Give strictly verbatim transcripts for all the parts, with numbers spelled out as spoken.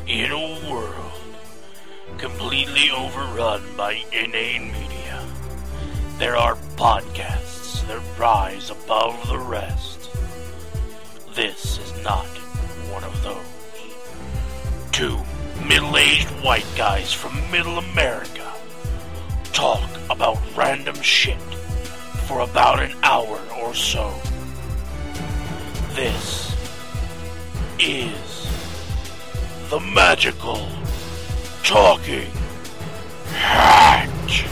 In a world completely overrun by inane media, there are podcasts that rise above the rest. This is not one of those. Two middle-aged white guys from middle America talk about random shit for about an hour or so. This is the Magical Talking Hat.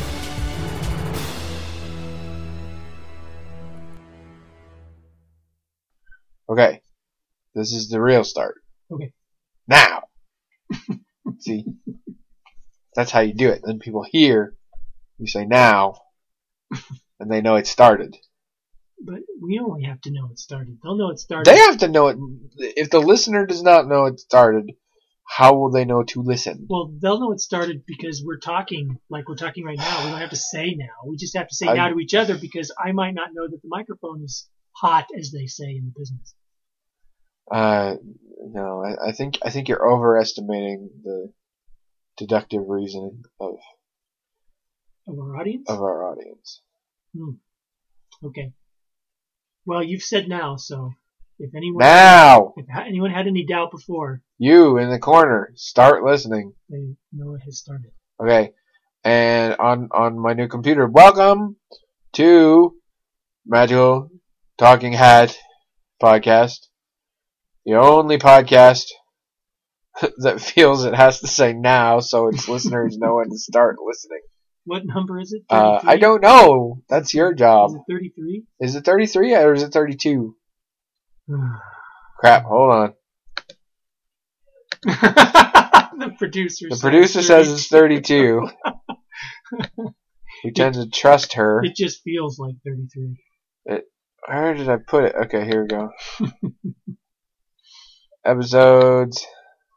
Okay, this is the real start. Okay. Now! See? That's how you do it. Then people hear you say now, and they know it started. But we only have to know it started. They'll know it started. They have to know it. If the listener does not know it started, how will they know to listen? Well, they'll know it started because we're talking like we're talking right now. We don't have to say now. We just have to say I, now to each other because I might not know that the microphone is hot, as they say in the business. Uh, no, I, I think I think you're overestimating the deductive reasoning of Of our audience? of our audience. Hmm. Okay. Well, you've said now, so if anyone Now! if anyone had any doubt before, You in the corner, start listening. they know it has started. Okay, and on on my new computer, welcome to Magical Talking Hat Podcast, the only podcast that feels it has to say now so its listeners know when to start listening. What number is it? Uh, I don't know. That's your job. Is it thirty-three? Is it thirty-three or is it thirty-two? Crap, hold on. The producer. The producer says it's thirty-two. We tend to trust her. It just feels like thirty-three. It, where did I put it? Okay, here we go. Episodes.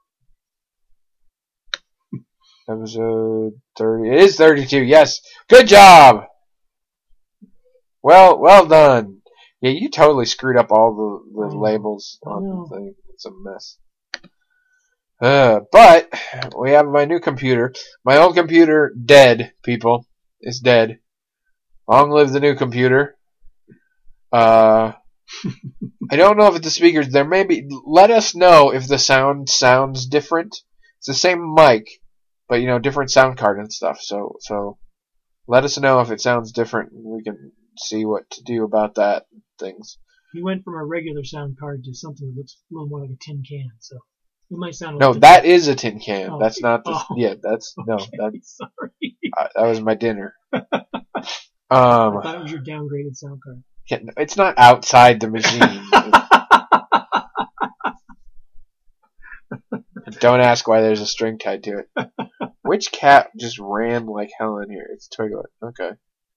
Episode thirty. It is thirty-two. Yes. Good job. Well, well done. Yeah, you totally screwed up all the, the Oh, labels on no. the thing. It's a mess. Uh, but we have my new computer. My old computer, dead, people. It's dead. Long live the new computer. Uh, I don't know if it's the speakers. There may be. Let us know if the sound sounds different. It's the same mic, but you know, different sound card and stuff. So, so let us know if it sounds different. We can see what to do about that. Things. You went from a regular sound card to something that looks a little more like a tin can, so it might sound. A No, little that is a tin can. Oh. That's not the. Oh. Yeah, that's no. Okay, That's sorry. uh, that was my dinner. I Um, thought it was your downgraded sound card. yeah, no, it's not outside the machine. Don't ask why there's a string tied to it. Which cat just ran like hell in here? It's Twiglet. Okay.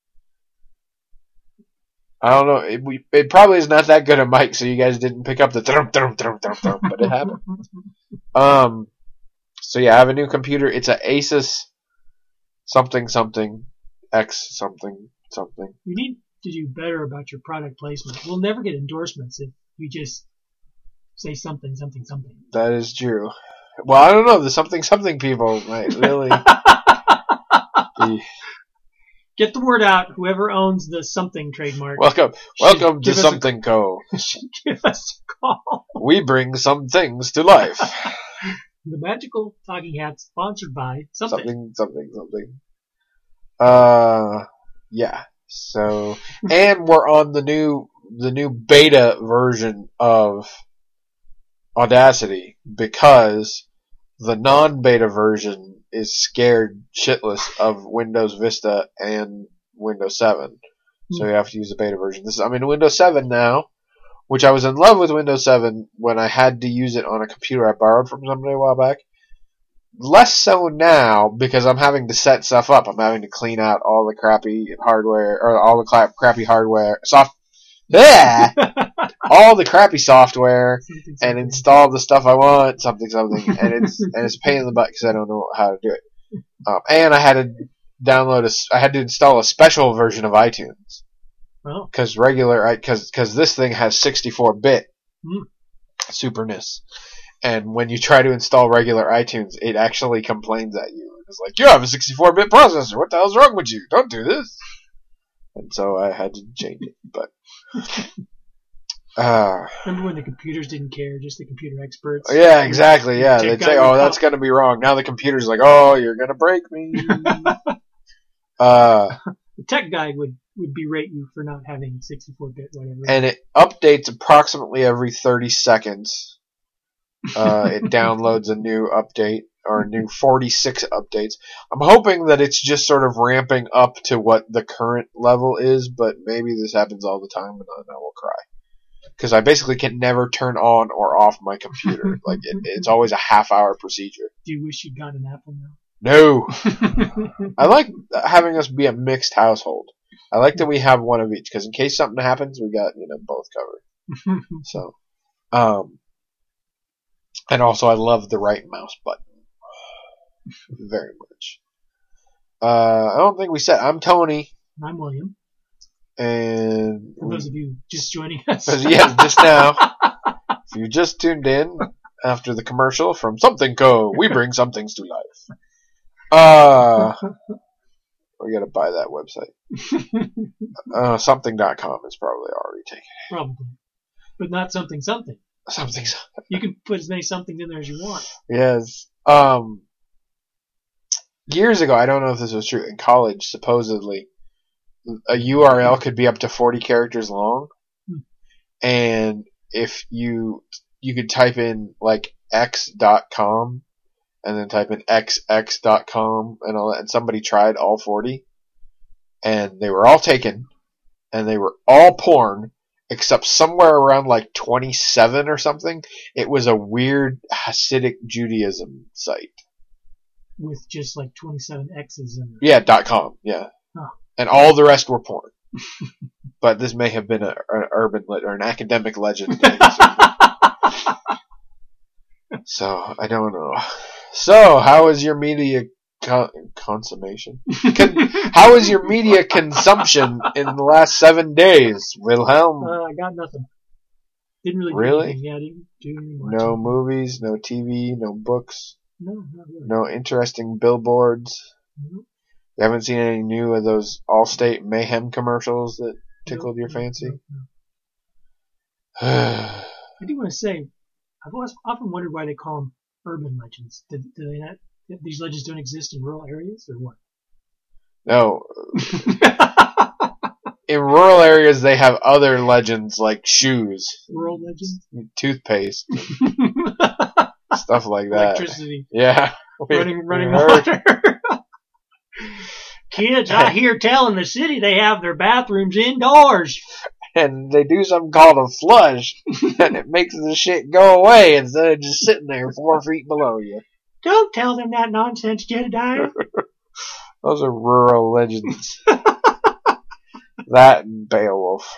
I don't know. It, we, it probably is not that good a mic, so you guys didn't pick up the thrum, thrum, thrum, thrum, thrum, but it happened. Um. So yeah, I have a new computer. It's a Asus something something X something something. You need to do better about your product placement. We'll never get endorsements if you just say something, something, something. That is true. Well, I don't know. The something something people might really be. Get the word out. Whoever owns the something trademark. Welcome, should welcome to give us a- Something Co. should give us a call. We bring some things to life. The Magical Talking Hat, sponsored by something. Something, something, something. Uh, yeah. So, and we're on the new, the new beta version of Audacity because the non-beta version is scared shitless of Windows Vista and Windows seven. So you have to use the beta version. This is, I'm in Windows seven now, which I was in love with Windows seven when I had to use it on a computer I borrowed from somebody a while back. Less so now because I'm having to set stuff up. I'm having to clean out all the crappy hardware, or all the cla- crappy hardware, soft, bleh, all the crappy software, Something, and something. install the stuff I want, something, something, and it's and it's a pain in the butt because I don't know how to do it. Um, and I had to download a, I had to install a special version of iTunes Oh. because regular, because because this thing has sixty-four bit Hmm. superness, And when you try to install regular iTunes, it actually complains at you. It's like, you have a sixty-four bit processor. What the hell's wrong with you? Don't do this. And so I had to change it. But uh, remember when the computers didn't care, just the computer experts? Yeah, exactly. Yeah, Tech they'd guy say, would "Oh, that's pop- going to be wrong." Now the computer's like, "Oh, you're going to break me." uh, The tech guy would, would berate you for not having sixty-four bit whatever. and it updates approximately every thirty seconds. Uh, it downloads a new update, or a new forty-six updates. I'm hoping that it's just sort of ramping up to what the current level is, but maybe this happens all the time and then I will cry. Because I basically can never turn on or off my computer. Like, it, it's always a half hour procedure. Do you wish you'd got an Apple now? No! I like having us be a mixed household. I like that we have one of each, because in case something happens, we got, you know, both covered. So, um, and also I love the right mouse button. Very much. Uh, I don't think we said, I'm Tony. I'm William. And For those of you just joining us. yeah, just now. If you just tuned in after the commercial from Something Co., we bring some things to life. Uh, we gotta buy that website. Uh, something dot com is probably already taken. Probably. But not something something. Something. You can put as many somethings in there as you want. Yes. Um, years ago, I don't know if this was true, in college, supposedly, a U R L could be up to forty characters long, Hmm. and if you you could type in like x dot com and then type in x x dot com and all that, and somebody tried all forty, and they were all taken, and they were all porn, except somewhere around like twenty-seven or something, it was a weird Hasidic Judaism site. With just like twenty-seven X's in there. Yeah, dot com, yeah. Huh. And all the rest were porn. But this may have been a, an urban le- or an academic legend. So, I don't know. So, how is your media con- consummation? Con- how is your media consumption in the last seven days, Wilhelm? Uh, I got nothing. Didn't really do Really? anything. Yeah, I didn't do anything. No movies, no T V, no books, No, not really. no interesting billboards. No. You haven't seen any new of those Allstate Mayhem commercials that tickled No, your no, fancy? no, no. I do want to say, I've always, often wondered why they call them urban legends. Do, do they not? These legends don't exist in rural areas, or what? No. In rural areas, they have other legends like shoes, Rural legends? toothpaste, stuff like that. Electricity. Yeah. Running, running We heard. water. Kids, I hear tell in the city they have their bathrooms indoors. And they do something called a flush, and it makes the shit go away instead of just sitting there four feet below you. Don't tell them that nonsense, Jedediah. Those are rural legends. That and Beowulf.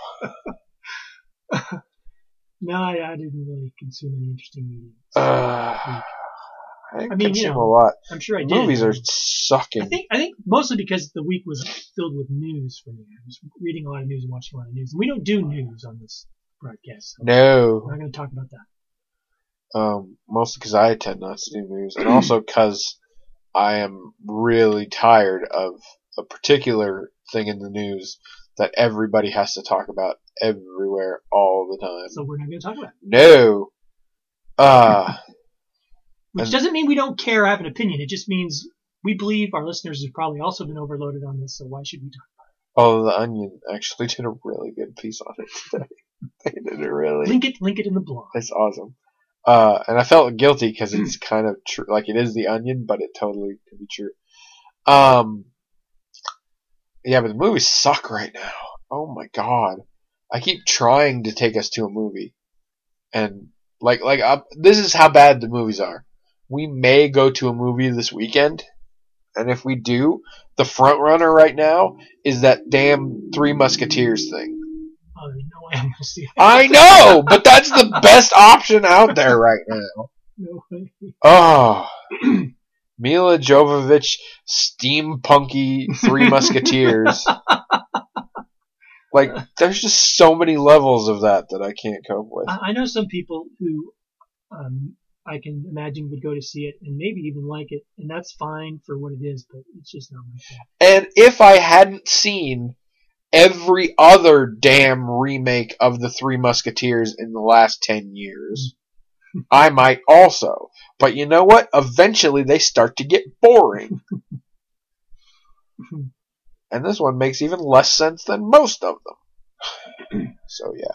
No, I, I didn't really consume any interesting media. Uh, I didn't I mean, consume you know, a lot. I'm sure I The did. movies are I sucking. think I think mostly because the week was filled with news for me. I was reading a lot of news and watching a lot of news. And we don't do news on this broadcast. So No. we're not going to talk about that. Um, mostly because I tend not to do news, and also because I am really tired of a particular thing in the news that everybody has to talk about everywhere all the time. So we're not going to talk about it. No. Uh, Which and- doesn't mean we don't care or have an opinion. It just means we believe our listeners have probably also been overloaded on this, so why should we talk about oh, The Onion actually did a really good piece on it today. They did it it? really. Link it, link it in the blog. It's awesome. Uh, and I felt guilty because it's kind of true. Like, it is The Onion, but it totally could be true. Um, yeah, but the movies suck right now. Oh my god. I keep trying to take us to a movie. And, like, like, uh, this is how bad the movies are. We may go to a movie this weekend. And if we do, the front runner right now is that damn Three Musketeers thing. Oh, there's no way I'm going to see it. I know, but that's the best option out there right now. No way. Oh, Mila Jovovich, steampunky Three Musketeers. Like, there's just so many levels of that that I can't cope with. I, I know some people who um, I can imagine would go to see it and maybe even like it, and that's fine for what it is, but it's just not my thing. And if I hadn't seen every other damn remake of the Three Musketeers in the last ten years, I might also. But you know what? Eventually they start to get boring. And this one makes even less sense than most of them. So yeah.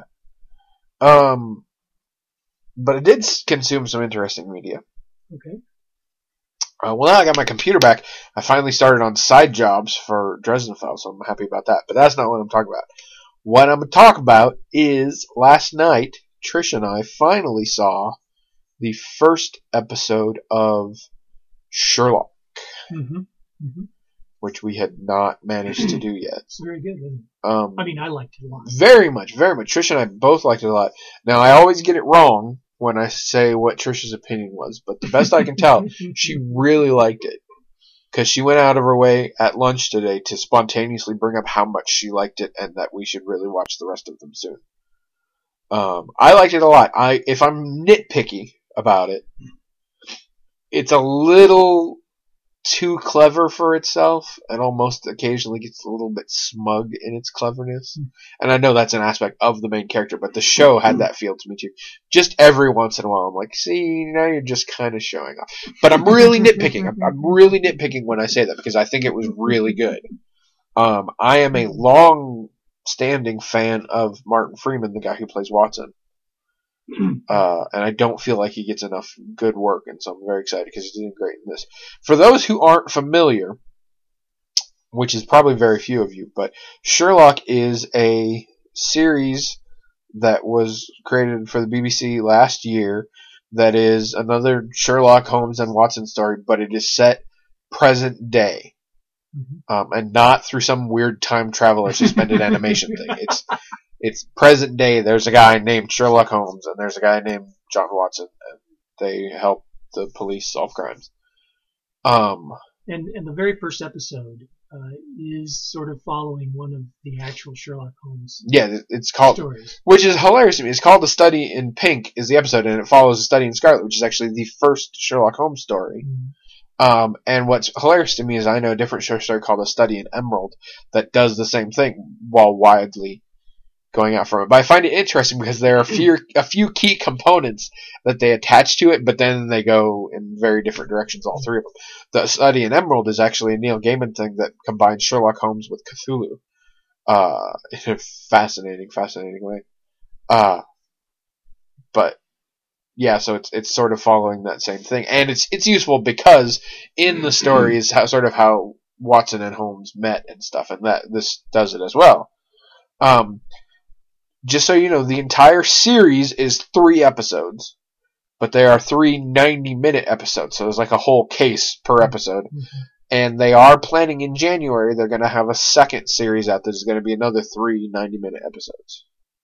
Um, but it did consume some interesting media. Okay. Uh, well, now I got my computer back. I finally started on side jobs for Dresden Files, so I'm happy about that. But that's not what I'm talking about. What I'm going to talk about is last night, Trish and I finally saw the first episode of Sherlock, Mm-hmm. Mm-hmm. which we had not managed to do yet. It's very good, isn't it? Um, I mean, I liked it a lot. Very much, very much. Trish and I both liked it a lot. Now, I always get it wrong when I say what Trish's opinion was, but the best I can tell, she really liked it. Because she went out of her way at lunch today to spontaneously bring up how much she liked it and that we should really watch the rest of them soon. Um, I liked it a lot. I, if I'm nitpicky about it, it's a little too clever for itself and almost occasionally gets a little bit smug in its cleverness. And I know that's an aspect of the main character, but the show had that feel to me too. Just every once in a while I'm like, see, now you're just kind of showing off. But I'm really nitpicking. I'm, I'm really nitpicking when I say that because I think it was really good. Um, I am a long-standing fan of Martin Freeman, the guy who plays Watson. Uh, and I don't feel like he gets enough good work, and so I'm very excited because he's doing great in this. For those who aren't familiar, which is probably very few of you, but Sherlock is a series that was created for the B B C last year that is another Sherlock Holmes and Watson story, but it is set present day. Mm-hmm. Um, and not through some weird time travel or suspended animation thing. It's It's present day. There's a guy named Sherlock Holmes, and there's a guy named John Watson, and they help the police solve crimes. Um, and and the very first episode uh, is sort of following one of the actual Sherlock Holmes yeah, it's called, stories. which is hilarious to me. It's called The Study in Pink is the episode, and it follows The Study in Scarlet, which is actually the first Sherlock Holmes story. Mm-hmm. Um, and what's hilarious to me is I know a different show story called The Study in Emerald that does the same thing while widely going out from it. But I find it interesting because there are a few, a few key components that they attach to it, but then they go in very different directions, all three of them. The Study in Emerald is actually a Neil Gaiman thing that combines Sherlock Holmes with Cthulhu uh, in a fascinating, fascinating way. Uh, but yeah, so it's it's sort of following that same thing, and it's it's useful because in the story is how sort of how Watson and Holmes met and stuff, and that this does it as well. Um, just so you know, the entire series is three episodes, but there are three ninety-minute episodes, so there's like a whole case per episode. Mm-hmm. And they are planning in January, they're going to have a second series out that is going to be another three ninety-minute episodes.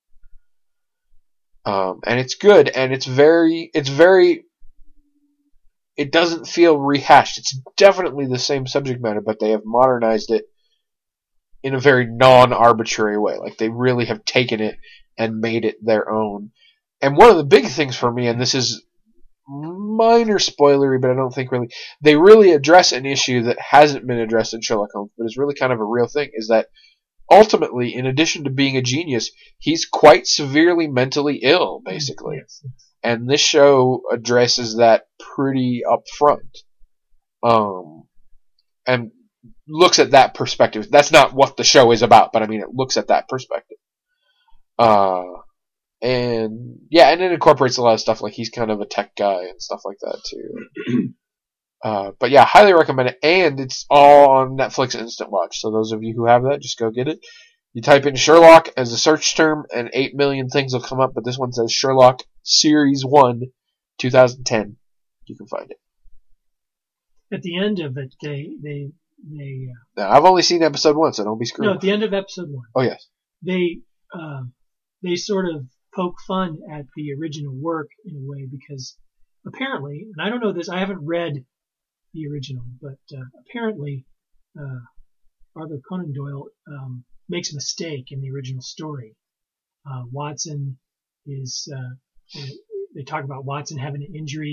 Um, and it's good, and it's very, it's very, it doesn't feel rehashed. It's definitely the same subject matter, but they have modernized it in a very non-arbitrary way. Like, they really have taken it and made it their own. And one of the big things for me, and this is minor spoilery, but I don't think really, they really address an issue that hasn't been addressed in Sherlock Holmes, but is really kind of a real thing, is that ultimately, in addition to being a genius, he's quite severely mentally ill, basically. Yes, yes. And this show addresses that pretty up front. Um, and looks at that perspective. That's not what the show is about, but I mean, it looks at that perspective. Uh, and yeah, and it incorporates a lot of stuff, like he's kind of a tech guy and stuff like that too. Uh, but yeah, highly recommend it, and it's all on Netflix Instant Watch. So those of you who have that, just go get it. You type in Sherlock as a search term, and eight million things will come up. But this one says Sherlock Series One, twenty ten. You can find it. At the end of it, they they they. Uh, Now, I've only seen episode one, so don't be screwed. no, at the end of episode one. Oh yes. They uh, they sort of poke fun at the original work in a way, because apparently, and I don't know this, I haven't read the original, but uh, apparently uh, Arthur Conan Doyle um, makes a mistake in the original story. Uh, Watson is, uh, they talk about Watson having an injury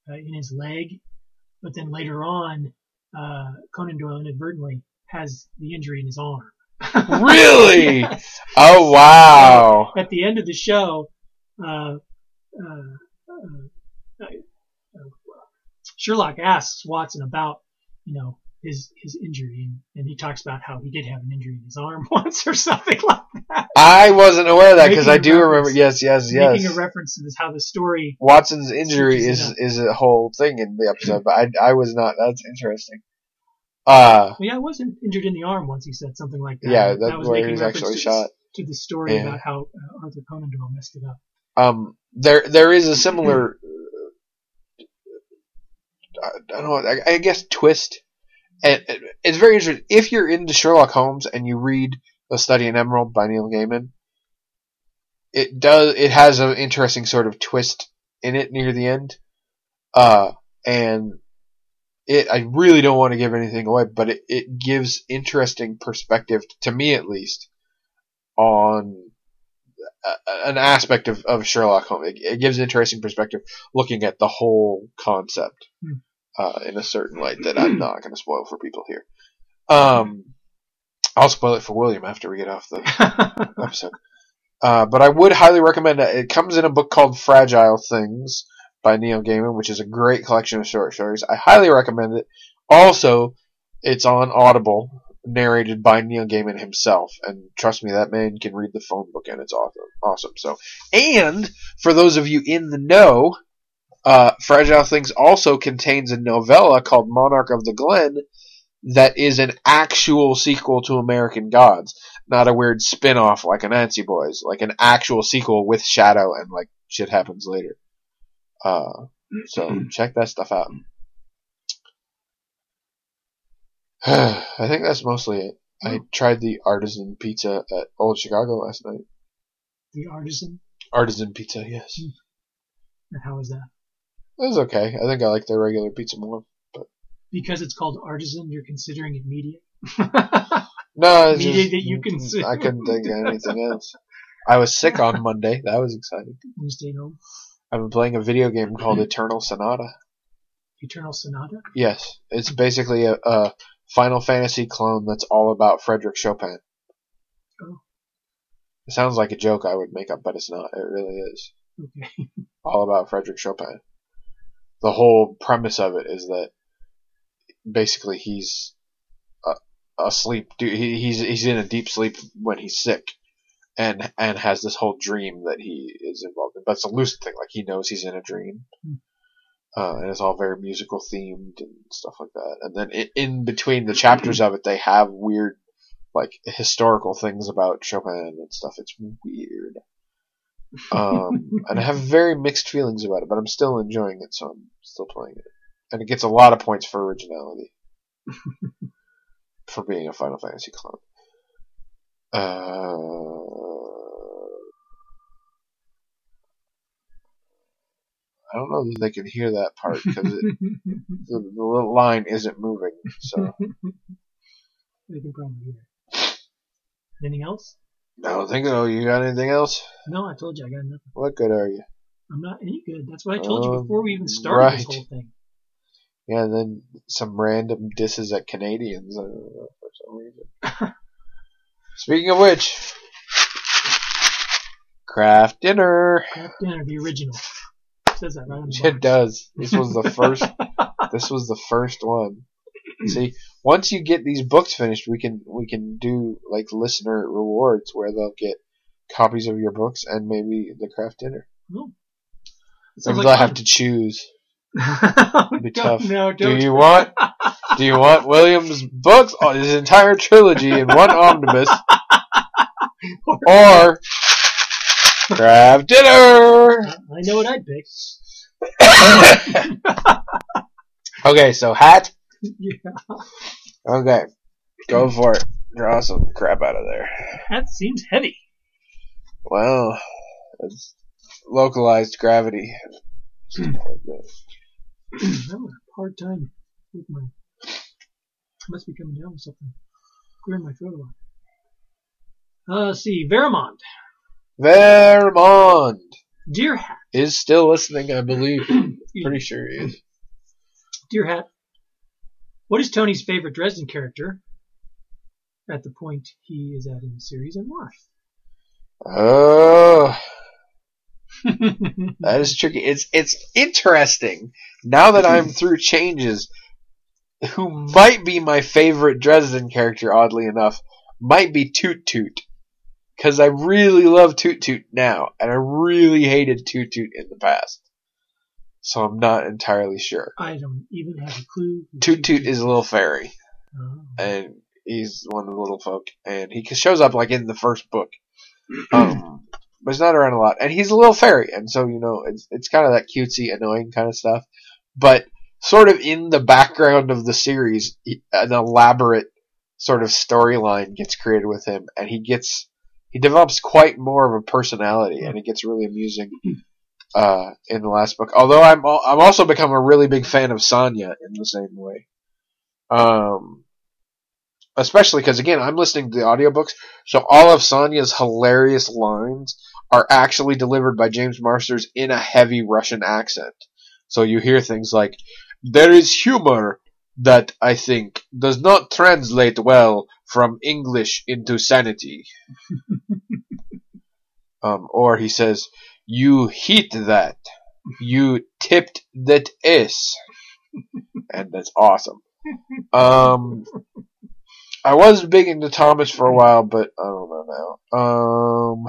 uh, in his leg, but then later on, uh, Conan Doyle inadvertently has the injury in his arm. Really? Yes. Oh, wow. So, at the end of the show, uh, uh, uh, uh, Sherlock asks Watson about, you know, his his injury, and, and he talks about how he did have an injury in his arm once or something like that. I wasn't aware of that because Making I a do reference- remember. Yes, yes, yes. Making a reference to this, how the story. Watson's injury Switches is it up. is a whole thing in the episode, but I I was not. That's interesting. Uh, Well, yeah, I wasn't injured in the arm once he said something like that. yeah, that that's was where he making was reference actually to, shot. to the story Yeah. about how uh, Arthur Conan Doyle messed it up. Um, there there is a similar. I don't know. I, I guess twist, and and it's very interesting. If you're into Sherlock Holmes and you read The Study in Emerald by Neil Gaiman, it does. It has an interesting sort of twist in it near the end, uh, and it. I really don't want to give anything away, but it, it gives interesting perspective to me, at least, on a, an aspect of, of Sherlock Holmes. It, it gives interesting perspective looking at the whole concept. Hmm. Uh, in a certain light that I'm not going to spoil for people here. Um, I'll spoil it for William after we get off the episode. Uh, but I would highly recommend it. It comes in a book called Fragile Things by Neil Gaiman, which is a great collection of short stories. I highly recommend it. Also, it's on Audible, narrated by Neil Gaiman himself. And trust me, that man can read the phone book, and it's awesome. Awesome. So, and for those of you in the know, Uh, Fragile Things also contains a novella called Monarch of the Glen that is an actual sequel to American Gods. Not a weird spin-off like a Nancy Boys. Like an actual sequel with Shadow and like shit happens later. Uh, so check that stuff out. I think that's mostly it. I tried the artisan pizza at Old Chicago last night. The Artisan? Artisan pizza, yes. And how was that? It was okay. I think I like their regular pizza more. Because it's called Artisan, you're considering it media? No, it's Media just, that you consume. I couldn't think of anything else. I was sick on Monday. That was exciting. You stayed home? I've been playing a video game called Eternal Sonata. Eternal Sonata? Yes, it's basically a, a Final Fantasy clone that's all about Frederick Chopin. Oh. It sounds like a joke I would make up, but it's not. It really is. Okay. All about Frederick Chopin. The whole premise of it is that basically he's uh, asleep. He, he's he's in a deep sleep when he's sick, and and has this whole dream that he is involved in. But it's a lucid thing, like he knows he's in a dream, Hmm. uh, and it's all very musical themed and stuff like that. And then in, in between the chapters of it, they have weird, like historical things about Chopin and stuff. It's weird. Um, and I have very mixed feelings about it, but I'm still enjoying it, so I'm still playing it. And it gets a lot of points for originality. For being a Final Fantasy clone. Uh, I don't know that they can hear that part, because the, the little line isn't moving, so. They can probably hear it. Anything else? I don't think so. You got anything else? No, I told you I got nothing. What good are you? I'm not any good. That's what I told you Um, before we even started this right. whole thing. Yeah, and then some random disses at Canadians I don't know, for some reason. Speaking of which, craft dinner. Craft Dinner, the original. It says that right on the It box. does. This was the first. This was the first one. See, once you get these books finished, we can we can do like listener rewards where they'll get copies of your books and maybe the craft dinner. Oh. It Maybe sounds they'll like have fun. to choose. It'd be Don't- tough. No, Do don't. you want? Do you want William's books, oh, his entire trilogy in one omnibus, or craft dinner? I know what I'd pick. Okay, so hat. Yeah. Okay, go for it. Draw some crap out of there. That seems heavy. Well, it's localized gravity. I'm having a hard time with my. I must be coming down with something. Clearing my throat a lot. Uh, let's see. Veramond. Vermont Deer hat. is still listening, I believe. Pretty sure he is. Dear Hat, what is Tony's favorite Dresden character at the point he is at in the series, and why? Oh, that is tricky. It's it's interesting now that I'm through changes. Who might be my favorite Dresden character? Oddly enough, might be Toot Toot, because I really love Toot Toot now, and I really hated Toot Toot in the past. So I'm not entirely sure. I don't even have a clue. Toot Toot is a little fairy, Oh. and he's one of the little folk, and he shows up like in the first book, um, but he's not around a lot. And he's a little fairy, and so you know it's it's kind of that cutesy, annoying kind of stuff. But sort of in the background of the series, an elaborate sort of storyline gets created with him, and he gets he develops quite more of a personality, and it gets really amusing. Uh, in the last book, although I'm al- I'm also become a really big fan of Sonya in the same way, um, especially because again I'm listening to the audiobooks, so all of Sonya's hilarious lines are actually delivered by James Marsters in a heavy Russian accent. So you hear things like, "There is humor that I think does not translate well from English into sanity," um, or he says, "You hit that. You tipped that S." And that's awesome. Um, I was big into Thomas for a while, but I don't know now. Um,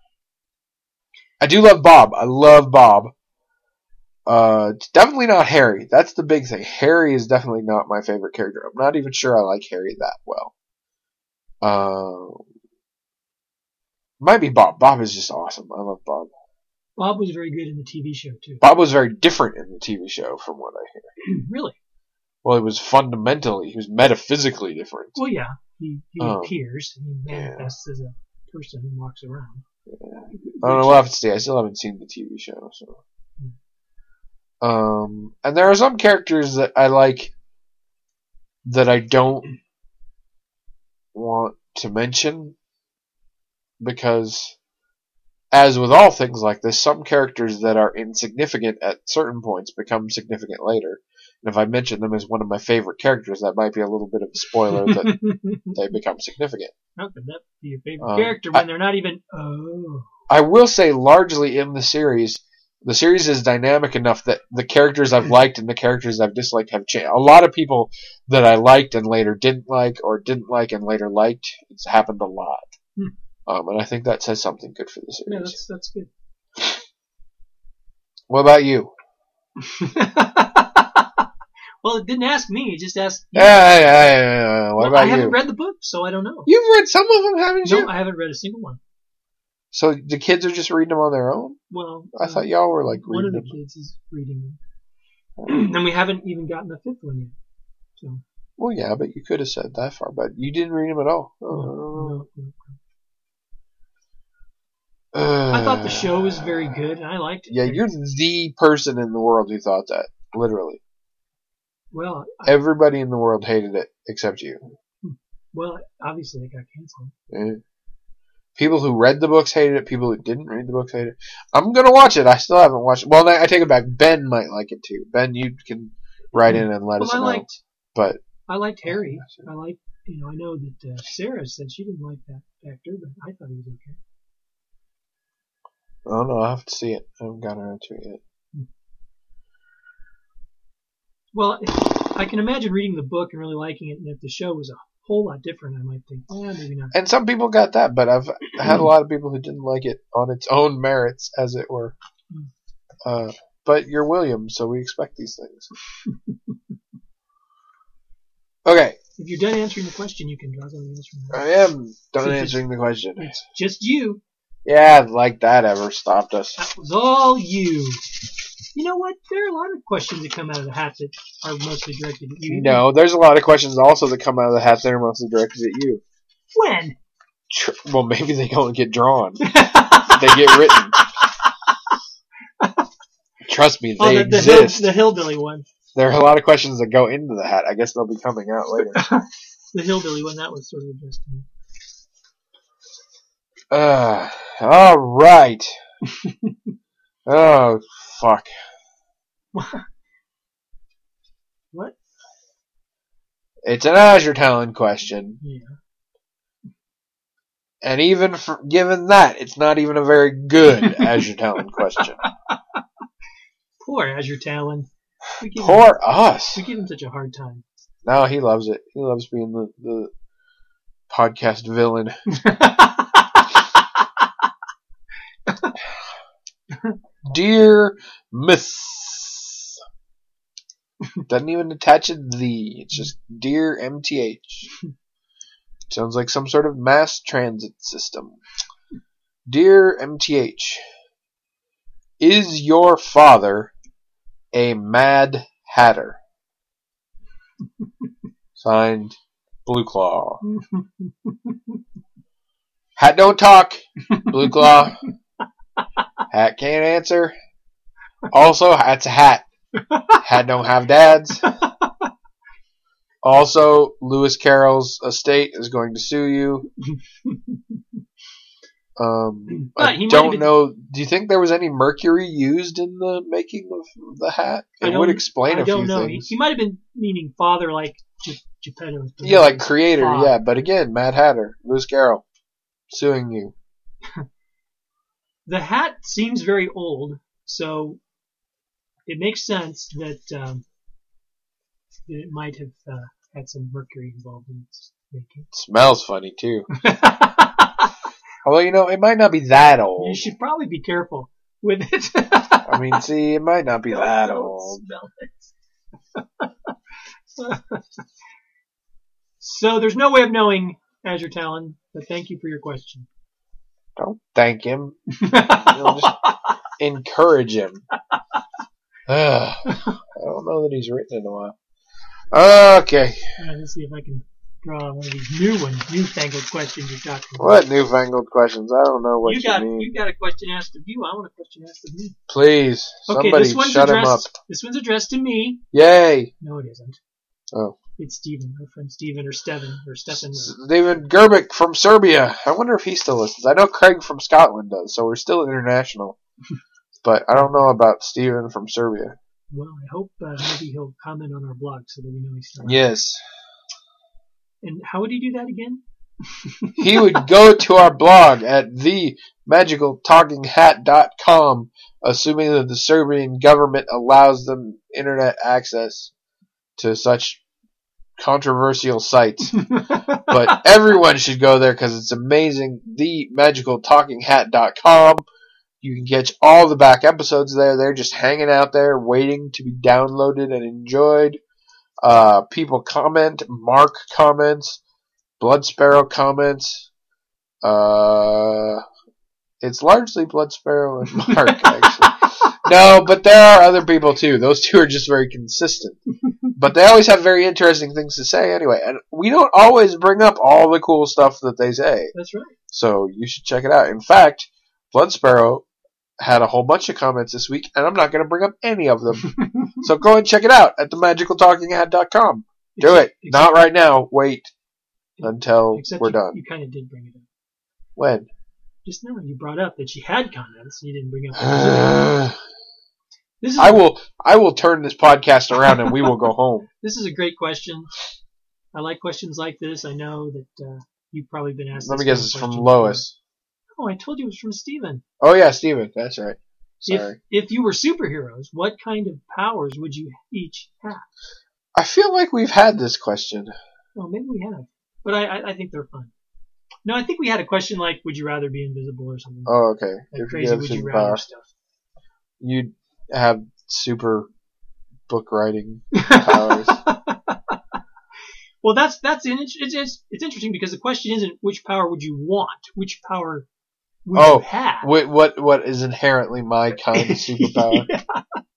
I do love Bob. I love Bob. Uh, it's definitely not Harry. That's the big thing. Harry is definitely not my favorite character. I'm not even sure I like Harry that well. Um, might be Bob. Bob is just awesome. I love Bob. Bob was very good in the T V show, too. Bob was very different in the T V show, from what I hear. Really? Well, it was fundamentally, he was metaphysically different. Well, yeah. He, he Oh. appears. He manifests as a person who walks around. Yeah. I don't know, we'll have to see. I still haven't seen the T V show, so. Um, and there are some characters that I like that I don't want to mention because, as with all things like this, some characters that are insignificant at certain points become significant later. And if I mention them as one of my favorite characters, that might be a little bit of a spoiler that they become significant. How could that be your favorite Um, character when I- they're not even... Oh. I will say, largely in the series, the series is dynamic enough that the characters I've liked and the characters I've disliked have changed. A lot of people that I liked and later didn't like, or didn't like and later liked, it's happened a lot. Hmm. Um, and I think that says something good for the series. Yeah, that's, that's good. What about you? Well, it didn't ask me. It just asked... Yeah, yeah, yeah, yeah. What Well, about I haven't you? read the book, so I don't know. You've read some of them, haven't No, you? I haven't read a single one. So the kids are just reading them on their own? Well, I uh, thought y'all were like one of reading the them. kids is reading them. And we haven't even gotten the fifth one yet. So, Well, yeah, but you could have said that far, but you didn't read them at all. no, Oh. no, no. Uh, I thought the show was very good, and I liked it. Yeah, you're the person in the world who thought that. Literally. Well, I, Everybody in the world hated it except you. well, obviously it got canceled. Yeah. People who read the books hated it. People who didn't read the books hated it. I'm gonna watch it. I still haven't watched it. Well, I take it back. Ben might like it too. Ben, you can write in and let Well, us I know. liked, But I liked Harry. I liked, you know, I know that uh, Sarah said she didn't like that actor, but I thought he was okay. I don't know. I'll have to see it. I haven't gotten around to it yet. Well, if, I can imagine reading the book and really liking it, and if the show was a whole lot different, I might think, oh, maybe not. And some people got that, but I've had a lot of people who didn't like it on its own merits, as it were. Uh, but you're William, so we expect these things. Okay, If you're done answering the question, you can draw something else from that. I am done Since answering the question. It's just you. Yeah, like that ever stopped us. That was all you. You know what? There are a lot of questions that come out of the hat that are mostly directed at you. No, there's a lot of questions also that come out of the hat that are mostly directed at you. When? Tr- Well, maybe they don't get drawn. They get written. Trust me, Oh, they the, the, hill, exist. the hillbilly one. There are a lot of questions that go into the hat. I guess they'll be coming out later. The hillbilly one, that was sort of addressed to me. Uh, all right. Oh, fuck. What? It's an Azure Talon question. Yeah. And even for, given that, it's not even a very good Azure Talon question. Poor Azure Talon. We give Poor him, us. We give him such a hard time. No, he loves it. He loves being the, the podcast villain. Dear Miss. Doesn't even attach a the. It's just Dear M T H. Sounds like some sort of mass transit system. Dear M T H. Is your father a Mad Hatter? Signed, Blue Claw. Hat don't talk. Blue Claw. Hat can't answer. Also, hat's a hat. Hat don't have dads. Also, Lewis Carroll's estate is going to sue you. Um, But I he might don't have been- know. Do you think there was any mercury used in the making of the hat? I It don't- would explain I a few don't know. He, things. he might have been meaning father like Ge- Geppetto. Yeah, like creator, Father. yeah. But again, Mad Hatter, Lewis Carroll, suing you. The hat seems very old, so it makes sense that, um, that it might have uh, had some mercury involved in its making. Smells funny too. Although, you know, it might not be that old. You should probably be careful with it. I mean, see, it might not be Don't- that don't old. smell it. So there's no way of knowing Azure Talon, but thank you for your question. Don't thank him. You'll just encourage him. Ugh. I don't know that he's written in a while. Okay. All right, let's see if I can draw one of these new ones, newfangled questions you've got. What newfangled questions? I don't know what you you, got mean. you got a question asked of you. I want a question asked of me. Please, Okay, somebody this one's shut him up. addressed. This one's addressed to me. Yay. No, it isn't. Oh. It's Steven, my friend Steven, or Steven, or Stefan. Or, David Gerbic from Serbia. I wonder if he still listens. I know Craig from Scotland does, so we're still international. But I don't know about Steven from Serbia. well, I hope uh, maybe he'll comment on our blog so that we know he's still. Yes. And how would he do that again? He would go to our blog at the magical talking hat dot com, assuming that the Serbian government allows them internet access to such controversial sites. But everyone should go there because it's amazing. the magical talking hat dot com. You can catch all the back episodes there. They're just hanging out there waiting to be downloaded and enjoyed. Uh, people comment. Mark comments. Blood Sparrow comments. Uh, it's largely Blood Sparrow and Mark, actually. No, but there are other people too. Those two are just very consistent. But they always have very interesting things to say anyway. And we don't always bring up all the cool stuff that they say. That's right. So you should check it out. In fact, Blood Sparrow had a whole bunch of comments this week, and I'm not going to bring up any of them. So go and check it out at the magical talking hat dot com. Do it. Except- Not right now. Wait until Except we're you, done. You kind of did bring it up. When? Just now you brought up that she had comments. You didn't bring up. I This is will. I will turn this podcast around, and we will go home. This is a great question. I like questions like this. I know that uh, you've probably been asked. Let me this guess. It's kind of from question Lois. before. Oh, I told you it was from Steven. Oh yeah, Steven. That's right. Sorry. If if you were superheroes, what kind of powers would you each have? I feel like we've had this question. Well, maybe we have, but I I, I think they're fun. No, I think we had a question like, "Would you rather be invisible or something?" Oh, okay. like If you crazy have would you rather superpower, stuff. you'd have super book writing powers. Well, that's that's in, it's, it's it's interesting because the question isn't which power would you want, which power would Oh, you have? What what what is inherently my kind of superpower? Yeah.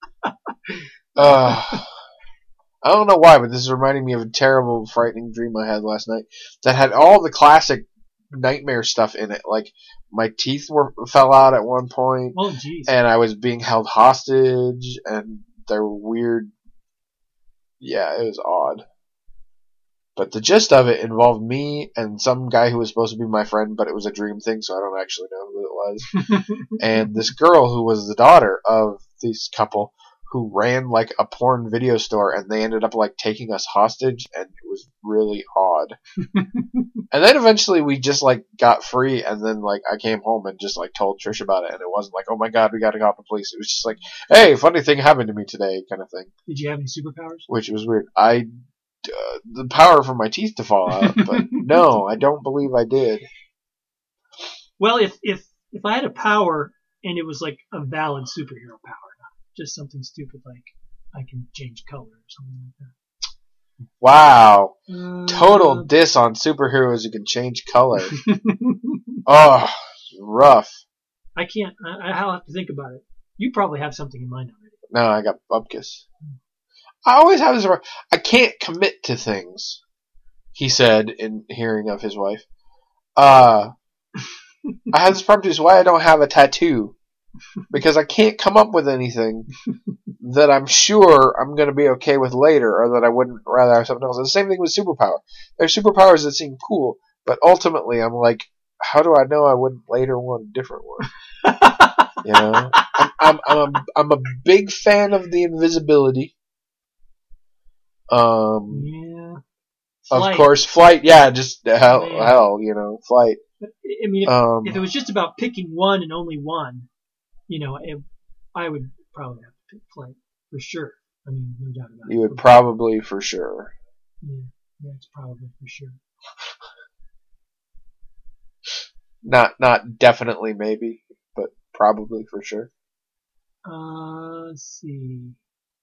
uh, I don't know why, but this is reminding me of a terrible, frightening dream I had last night that had all the classic nightmare stuff in it. Like my teeth were fell out at one point, Oh, jeez. and I was being held hostage, and there were weird. Yeah, it was odd. But the gist of it involved me and some guy who was supposed to be my friend, but it was a dream thing, so I don't actually know who it was. And this girl who was the daughter of this couple, who ran like a porn video store, and they ended up like taking us hostage, and it was really odd. And then eventually we just like got free, and then like I came home and just like told Trish about it, and it wasn't like, oh my god, we gotta call the police. It was just like, hey, funny thing happened to me today, kind of thing. Did you have any superpowers? Which was weird. I uh, the power for my teeth to fall out, but no, I don't believe I did. Well, if if if I had a power and it was like a valid superhero power, not just something stupid like I can change color or something like that. Wow. Uh, Total diss on superheroes who can change color. Oh, rough. I can't. I, I'll have to think about it. You probably have something in mind already. No, I got Bupkis. I always have this. I can't commit to things, he said in hearing of his wife. Uh, I have this problem too, so why I don't have a tattoo. Because I can't come up with anything that I'm sure I'm going to be okay with later, or that I wouldn't rather have something else. And the same thing with superpower. There's superpowers that seem cool, but ultimately I'm like, how do I know I wouldn't later want a different one? You know, I'm I'm I'm a, I'm a big fan of the invisibility. Um, yeah. Of course, flight. Yeah, just hell, Man. hell, you know, flight. But, I mean, if, um, if it was just about picking one and only one, you know, it, I would probably have to pick flight for sure. I mean, no doubt about it. You would probably for sure. Yeah, that's probably for sure. Not, not definitely, maybe, but probably for sure. Uh, let's see.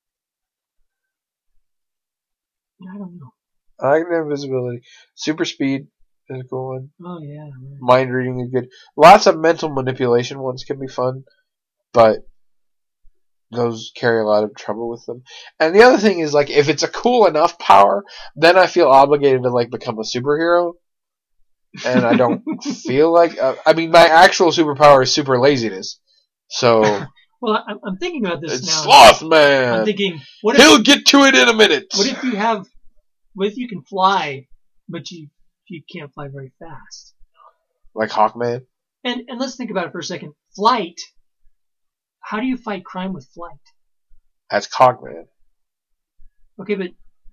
I don't know. I like the invisibility. Super speed is a cool one. Oh yeah. Right. Mind reading is good. Lots of mental manipulation ones can be fun, but those carry a lot of trouble with them. And the other thing is, like, if it's a cool enough power, then I feel obligated to like become a superhero. And I don't feel like uh, I mean, my actual superpower is super laziness. So well, I'm, I'm thinking about this it's now. Sloth Man. I'm thinking, what if he'll get to it in a minute? What if you have? What if you can fly, but you you can't fly very fast? Like Hawkman. And and let's think about it for a second. Flight. How do you fight crime with flight? That's Hawkman. Okay, but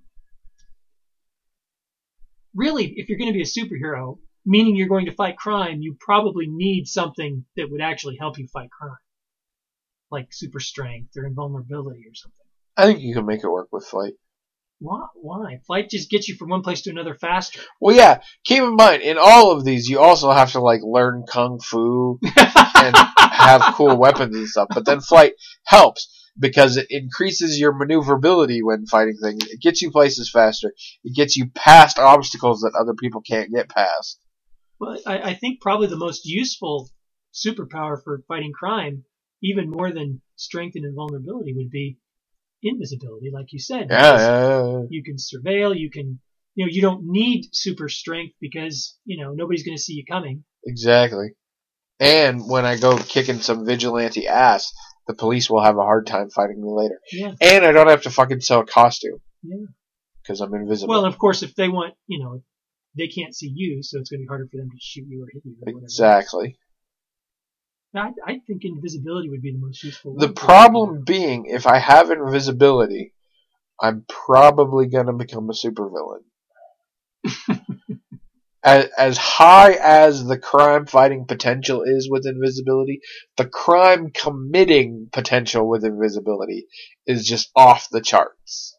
really, if you're going to be a superhero, meaning you're going to fight crime, you probably need something that would actually help you fight crime. Like super strength or invulnerability or something. I think you can make it work with flight. Why? Why? Flight just gets you from one place to another faster. Well, yeah. Keep in mind, in all of these, you also have to like learn kung fu and have cool weapons and stuff. But then flight helps because it increases your maneuverability when fighting things. It gets you places faster. It gets you past obstacles that other people can't get past. Well, I, I think probably the most useful superpower for fighting crime, even more than strength and invulnerability, would be invisibility, like you said. Yeah, yeah, yeah. You can surveil, you can, you know, you don't need super strength because, you know, nobody's going to see you coming. Exactly. And when I go kicking some vigilante ass, the police will have a hard time fighting me later. Yeah. And I don't have to fucking sell a costume. Yeah. Because I'm invisible. Well, of course, if they want, you know, they can't see you, so it's going to be harder for them to shoot you or hit you or whatever. Exactly. I, I think invisibility would be the most useful. The problem being, if I have invisibility, I'm probably going to become a supervillain. as, as high as the crime fighting potential is with invisibility, the crime committing potential with invisibility is just off the charts.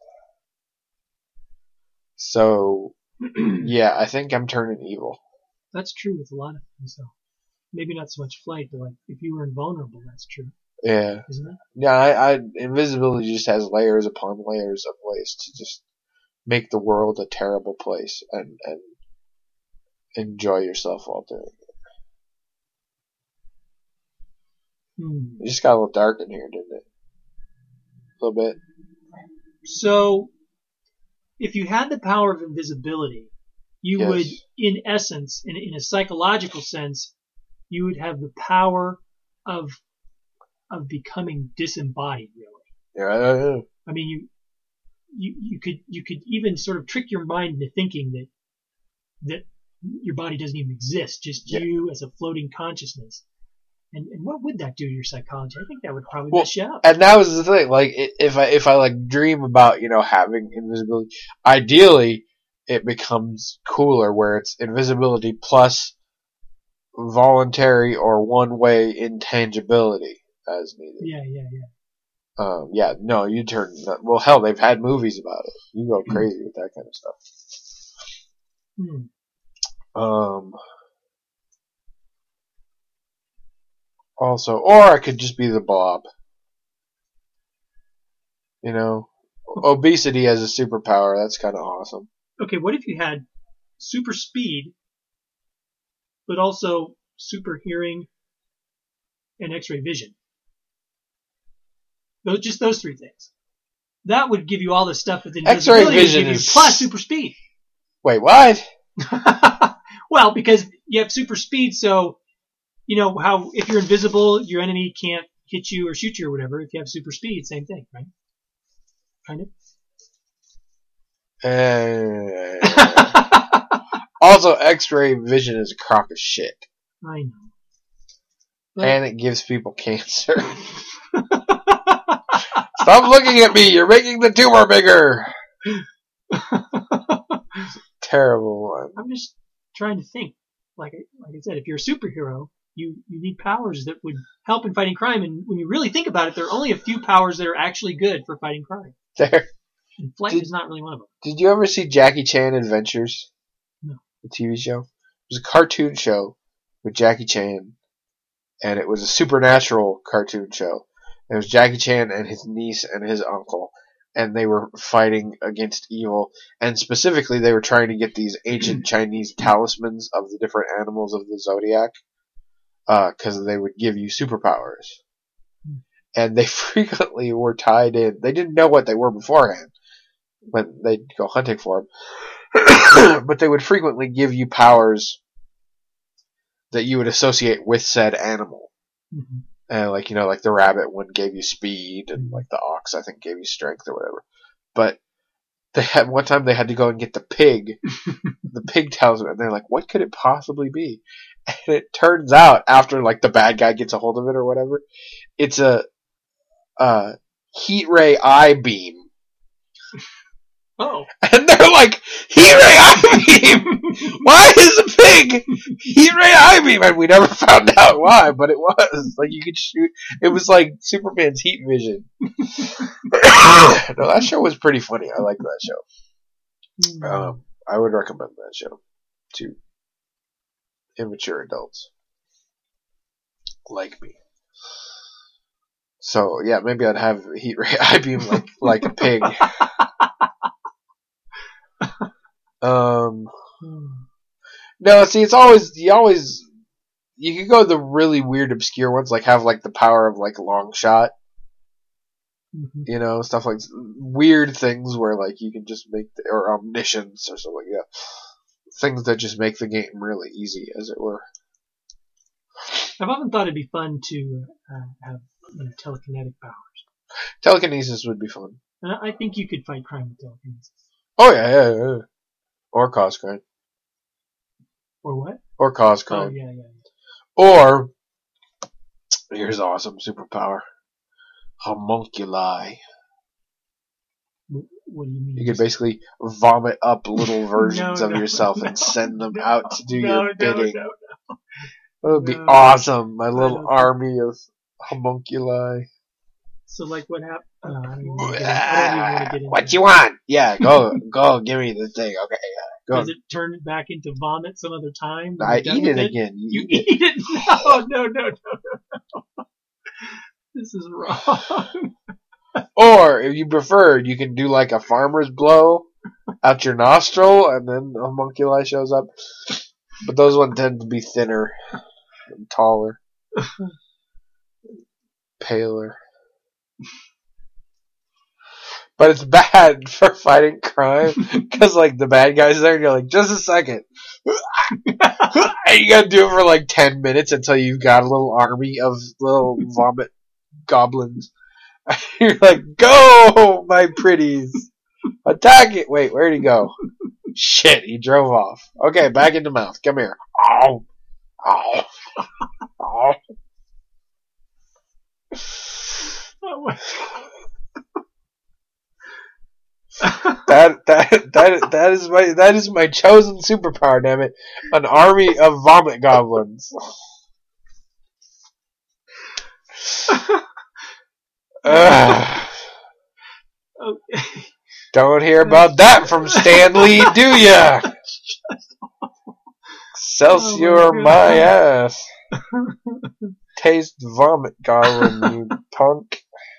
So, yeah, I think I'm turning evil. That's true with a lot of things, though. Maybe not so much flight, but like if you were invulnerable, that's true. Yeah. Isn't it? Yeah, I, I, invisibility just has layers upon layers of ways to just make the world a terrible place and, and enjoy yourself while doing it. Hmm. It just got a little dark in here, didn't it? A little bit. So, if you had the power of invisibility, you yes. would, in essence, in, in a psychological sense, you would have the power of of becoming disembodied, really. Yeah, yeah, yeah. I mean, you you you could you could even sort of trick your mind into thinking that that your body doesn't even exist, just yeah. you as a floating consciousness, And, and what would that do to your psychology? I think that would probably Well, mess you up. And that was the thing. Like, i- if I if I like dream about you know having invisibility, ideally it becomes cooler where it's invisibility plus voluntary or one way intangibility as needed. Yeah, yeah, yeah. Um, yeah, no, you turn. Well, hell, they've had movies about it. You go crazy with that kind of stuff. Hmm. Um. Also, or I could just be the Blob. You know, obesity as a superpower. That's kind of awesome. Okay, what if you had super speed, but also super hearing and X-ray vision? Those, just those three things. That would give you all the stuff that the X-ray invisibility would vision give you, is- plus super speed. Wait, what? Well, because you have super speed, so you know how if you're invisible, your enemy can't hit you or shoot you or whatever. If you have super speed, same thing, right? Kind of. Uh, also, X-ray vision is a crock of shit, I know. But- and it gives people cancer. Stop looking at me! You're making the tumor bigger. Terrible one. I'm just trying to think. Like I, like I said, if you're a superhero, you, you need powers that would help in fighting crime. And when you really think about it, there are only a few powers that are actually good for fighting crime. There. And flight Did- is not really one of them. Did you ever see Jackie Chan Adventures? No. The T V show? It was a cartoon show with Jackie Chan, and it was a supernatural cartoon show. It was Jackie Chan and his niece and his uncle, and they were fighting against evil, and specifically they were trying to get these ancient Chinese talismans of the different animals of the zodiac, because they would give you superpowers. And they frequently were tied in. They didn't know what they were beforehand when they'd go hunting for them, but they would frequently give you powers that you would associate with said animal. Mm-hmm. And like, you know, like the rabbit one gave you speed, and like the ox, I think, gave you strength or whatever. But they had one time they had to go and get the pig, the pig talisman, and they're like, what could it possibly be? And it turns out, after like the bad guy gets a hold of it or whatever, it's a, uh, heat ray eye beam. Oh. And they're like, heat ray eye beam! Why is a pig heat ray eye beam? And we never found out why, but it was. Like, you could shoot. It was like Superman's heat vision. No, that show was pretty funny. I liked that show. Um, I would recommend that show to immature adults like me. So, yeah, maybe I'd have heat ray eye beam like, like a pig. Um, no, see, it's always, you always, you can go the really weird, obscure ones, like have like the power of like long shot, Mm-hmm. you know, stuff like weird things where like you can just make, the, or omniscience or something like that. Things that just make the game really easy, as it were. I've often thought it'd be fun to uh, have you know, telekinetic powers. Telekinesis would be fun. And I I think you could fight crime with telekinesis. Oh yeah, yeah, yeah. Or cause crime. Or what? Or cause Oh, crime. yeah, yeah. yeah. Or, here's awesome superpower. Homunculi. Wh- What do you mean? You could basically vomit up little versions No, of no, yourself no, and send them no, out to do no, your no, bidding. no, no. That would be No. awesome. My little don't- army of homunculi. So, like, what happened? Uh, I don't even want to get in- I don't even want to get into What that. you want? Yeah, go, go, give me the thing. Okay, yeah, go. Does it turn it back into vomit some other time? when I you're done eat with it again. You, You eat it. eat it? No, no, no, no, no. This is wrong. Or, if you prefer, you can do like a farmer's blow out your nostril, and then a homunculi shows up. But those ones tend to be thinner and taller, paler. But it's bad for fighting crime, because like the bad guy's there, and you're like, just a second. And you gotta do it for like ten minutes until you've got a little army of little vomit goblins. You're like, go, my pretties. Attack it. Wait, where'd he go? Shit, he drove off. Okay, back in the mouth. Come here. Ow. Ow. Ow. my That that that that is my that is my chosen superpower. Damn it! An army of vomit goblins. Ugh. Okay. Don't hear about that from Stan Lee, do ya? Excelsior Oh my my God. ass. Taste vomit goblin, you punk.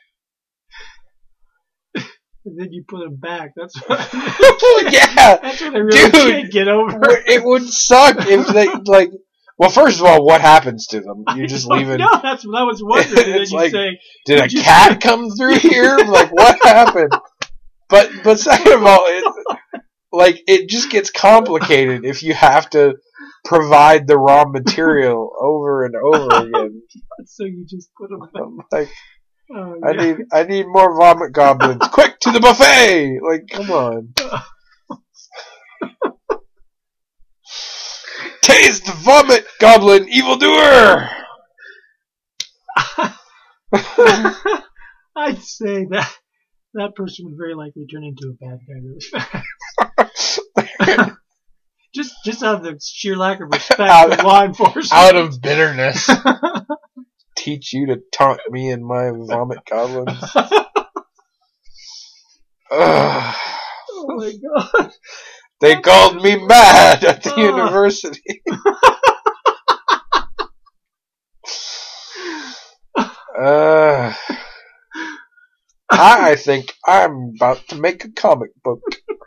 And then you put them back. That's what. Yeah, That's what I really dude. can't get over. It would suck if they like. Well, first of all, what happens to them? You just leave it. No, that's what I was wondering. And then It's you like, say, Did a Did you- cat come through here? Like, what happened? But but second of all, it like it just gets complicated if you have to provide the raw material over and over again. so you just put them back. I'm like, Oh, I yeah. need I need more vomit goblins. Quick to the buffet! Like, come on. Taste vomit goblin evildoer! I'd say that that person would very likely turn into a bad guy really fast. just just out of the sheer lack of respect Out- for law enforcement. Out of bitterness. Teach you to taunt me and my vomit goblins. Ugh. Oh my god. They called me mad at the Oh. university. uh, I think I'm about to make a comic book.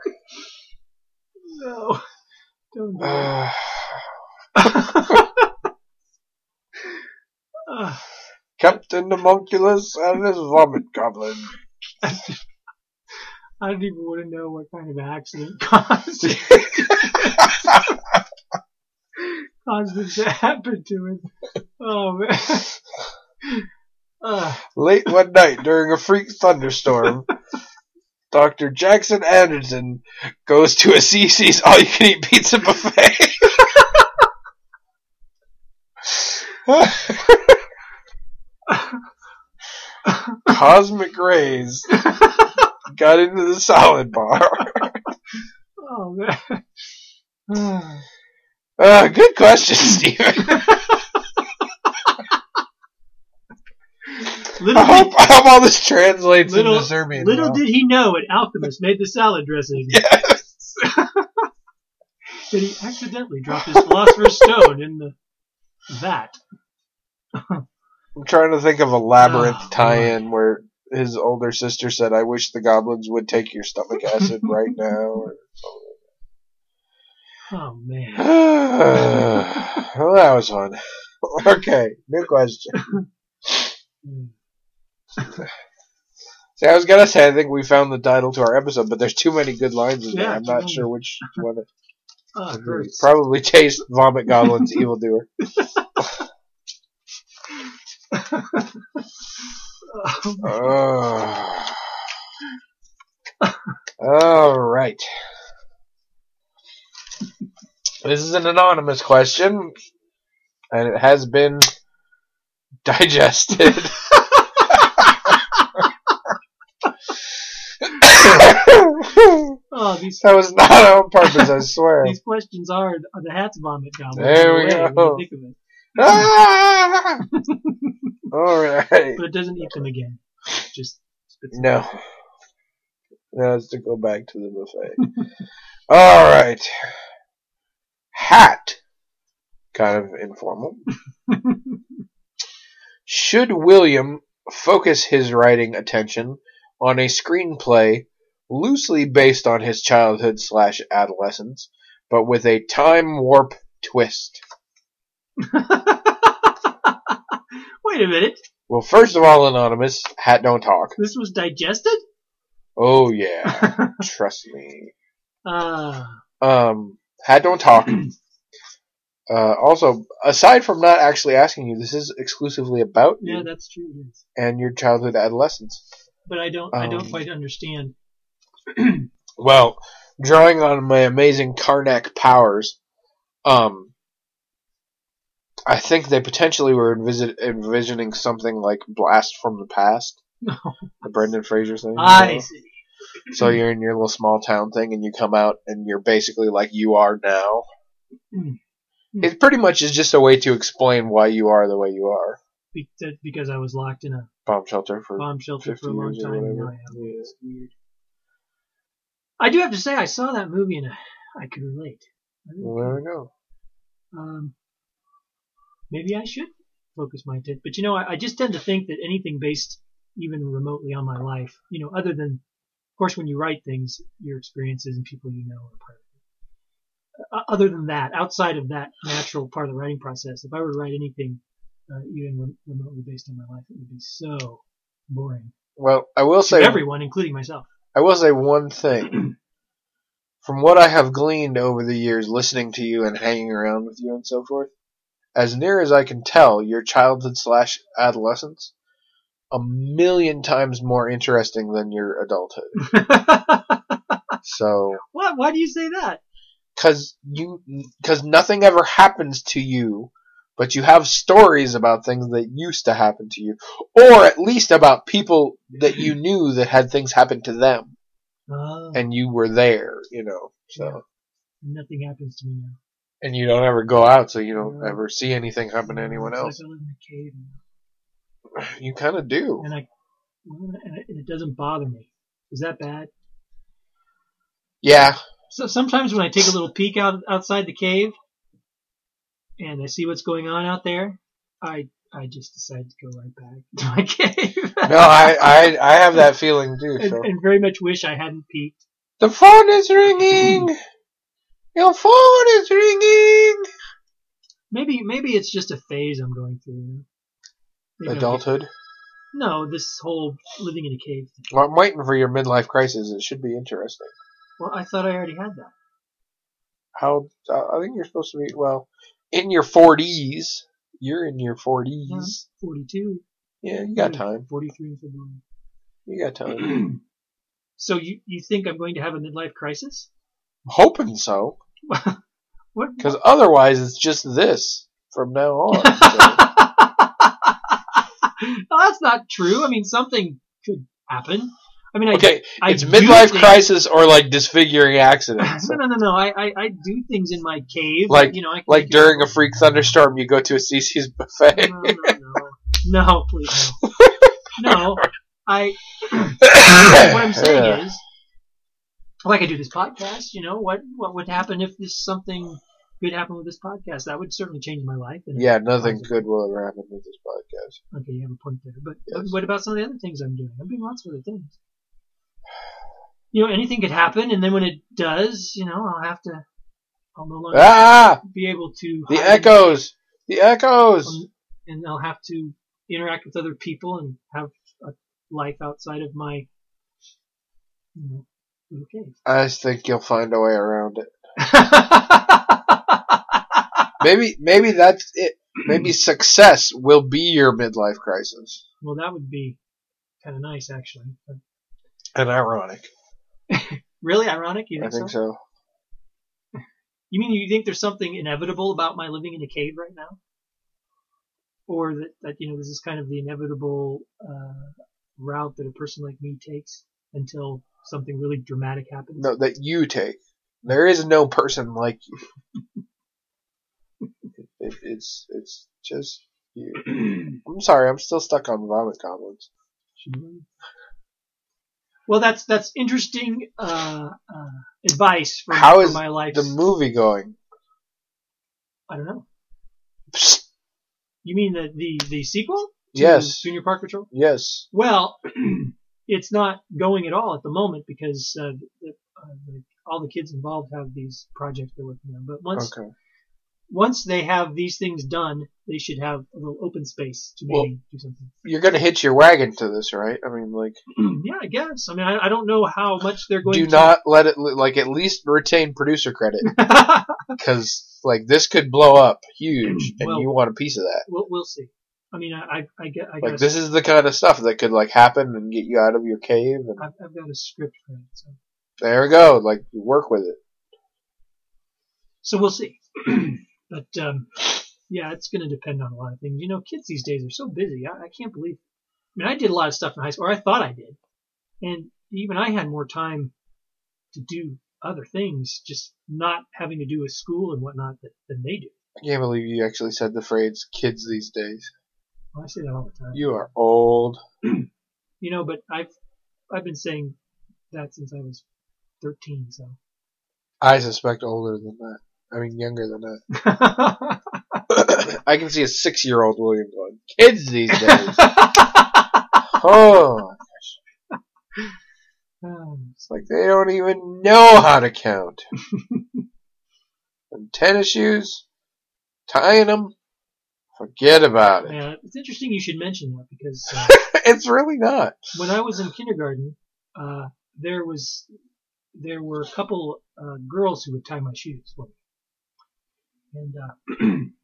No. Don't do it. Uh, Ah, Captain Homunculus and his vomit goblin. I don't even want to know what kind of accident caused caused it to happen to him. Oh man. Uh, Late one night during a freak thunderstorm, Doctor Jackson Anderson goes to a C C's all-you-can-eat pizza buffet. Cosmic rays got into the salad bar. oh man. Uh, good question, Steven. Little I hope, did, I hope all this translates little, into Serbian. little now. did he know an alchemist made the salad dressing. Yes. That he accidentally dropped his philosopher's stone in the vat. I'm trying to think of a labyrinth Oh, tie-in where his older sister said, "I wish the goblins would take your stomach acid right now." Or Oh man. well, that was fun. Okay, new question. See, I was gonna say I think we found the title to our episode, but there's too many good lines in there. Yeah, I'm too not many. sure which one. It, Oh, it hurts. probably Taste Vomit Goblin's Evildoer. Oh, Uh, all right. This is an anonymous question, and it has been digested. oh, these That was not on purpose, I swear. these questions are, are the hat's vomit goblin. There we in a way, go. when you think of it. Ah! All right. But it doesn't eat them again. Just spits them No. out. Now it's to go back to the buffet. All right. Hat. Kind of informal. Should William focus his writing attention on a screenplay loosely based on his childhood slash adolescence, but with a time warp twist? Wait a minute. Well, first of all, anonymous, Hat don't talk. This was digested? Oh yeah, trust me. uh, Um, Hat don't talk. Uh, also, aside from not actually asking you, this is exclusively about yeah, you that's true. Yes. and your childhood adolescence. But I don't. I don't Um, quite understand. Well, drawing on my amazing Karnak powers, um, I think they potentially were envis- envisioning something like Blast from the Past. No. The Brendan Fraser thing. I you know? see. So you're in your little small town thing, and you come out, and you're basically like you are now. Mm. It pretty much is just a way to explain why you are the way you are. Be- that- because I was locked in a Bomb shelter for bomb shelter for fifty a long years or time. And now whatever. I have Yeah. It's weird. I do have to say, I saw that movie and I could relate. I really Well, there could. we go. Um, maybe I should focus my attention. But you know, I, I just tend to think that anything based even remotely on my life, you know, other than, of course, when you write things, your experiences and people you know are part of it. Uh, other than that, outside of that natural part of the writing process, if I were to write anything uh, even rem- remotely based on my life, it would be so boring. Well, I will To say everyone, including myself. I will say one thing. From what I have gleaned over the years listening to you and hanging around with you and so forth, as near as I can tell, your childhood slash adolescence a million times more interesting than your adulthood. So, What? Why do you say that? cause you, cause nothing ever happens to you, but you have stories about things that used to happen to you, or at least about people that you knew that had things happen to them. Oh, And you were there, you know, so. Yeah. Nothing happens to me now. And you don't ever go out, so you don't Yeah. ever see anything happen to anyone It's else. like I live in a cave now. You kind of do. And I, and it and it doesn't bother me. Is that bad? Yeah. So sometimes when I take a little peek out outside the cave, and I see what's going on out there, I I just decide to go right back to my cave. No, I, I, I have that feeling too, and, so. and very much wish I hadn't peeked. The phone is ringing! Your phone is ringing! Maybe maybe it's just a phase I'm going through. You know? Maybe I'll get- Adulthood? No, this whole living in a cave thing. Well, I'm waiting for your midlife crisis. It should be interesting. Well, I thought I already had that. How, uh, I think you're supposed to be, well, in your forties. You're in your forties. Yeah, forty-two. Yeah, you got time. forty-three in February. You got time. So you, you think I'm going to have a midlife crisis? I'm hoping so. What? Because otherwise it's just this from now on. So. Well, that's not true. I mean, something could happen. I mean, I, Okay, I it's do midlife things- crisis or like disfiguring accidents. No, no, no, no. I, I, I do things in my cave. Like- you know, I can Like do- during a freak thunderstorm, you go to a Cece's buffet. No, no, no. No, please no. No, I. What I'm saying Yeah. is, like I do this podcast. You know, what what would happen if this something good happened with this podcast? That would certainly change my life. And Yeah, nothing good will ever happen with this podcast. Okay, you have a point there. But Yes. what about some of the other things I'm doing? I'm doing lots of other things. You know, anything could happen, and then when it does, you know, I'll have to. I'll no longer Ah! be able to. The hide echoes! The echoes! Um, and I'll have to interact with other people and have a life outside of my, you know, little cave. I just think you'll find a way around it. Maybe, maybe that's it. Maybe success will be your midlife crisis. Well, that would be kind of nice, actually. But And ironic. really ironic, you I think, think so? so. You mean you think there's something inevitable about my living in a cave right now? Or that, that you know, this is kind of the inevitable uh, route that a person like me takes until something really dramatic happens? No, that you take. There is no person like you. it, it's, it's just you. I'm sorry, I'm still stuck on vomit goblins. Well, that's that's interesting uh, uh, advice for, How for is my life. the movie going? I don't know. Psst. You mean the, the, the sequel to Yes. Junior Park Patrol? Yes. Well, it's not going at all at the moment because uh, the, uh, the, all the kids involved have these projects they're working on. But once Okay. once they have these things done, they should have a little open space to maybe Well, do something. You're gonna hitch your wagon to this, right? I mean, like, Yeah, I guess. I mean, I, I don't know how much they're going do to. not let it, like, at least retain producer credit. Because, like, this could blow up huge, and Well- you want a piece of that. we'll, we'll see. I mean, I, I, I, get, I Like, guess this is the kind of stuff that could, like, happen and get you out of your cave, and I've, I've got a script for it. So, there we go. Like, work with it. so we'll see. But, um, yeah, it's going to depend on a lot of things. You know, kids these days are so busy. I, I can't believe mean, I did a lot of stuff in high school, or I thought I did. And even I had more time to do other things, just not having to do with school and whatnot that, than they do. I can't believe you actually said the phrase "kids these days." Well, I say that all the time. You are old. You know, but I've I've been saying that since I was thirteen. So I suspect older than that. I mean, younger than that. I can see a six-year-old William going, "Kids these days." Oh, it's like they don't even know how to count. And tennis shoes, tying them, forget about it. Yeah, it's interesting you should mention that because uh, it's really not. When I was in kindergarten, uh, there was there were a couple uh, girls who would tie my shoes for me, and uh,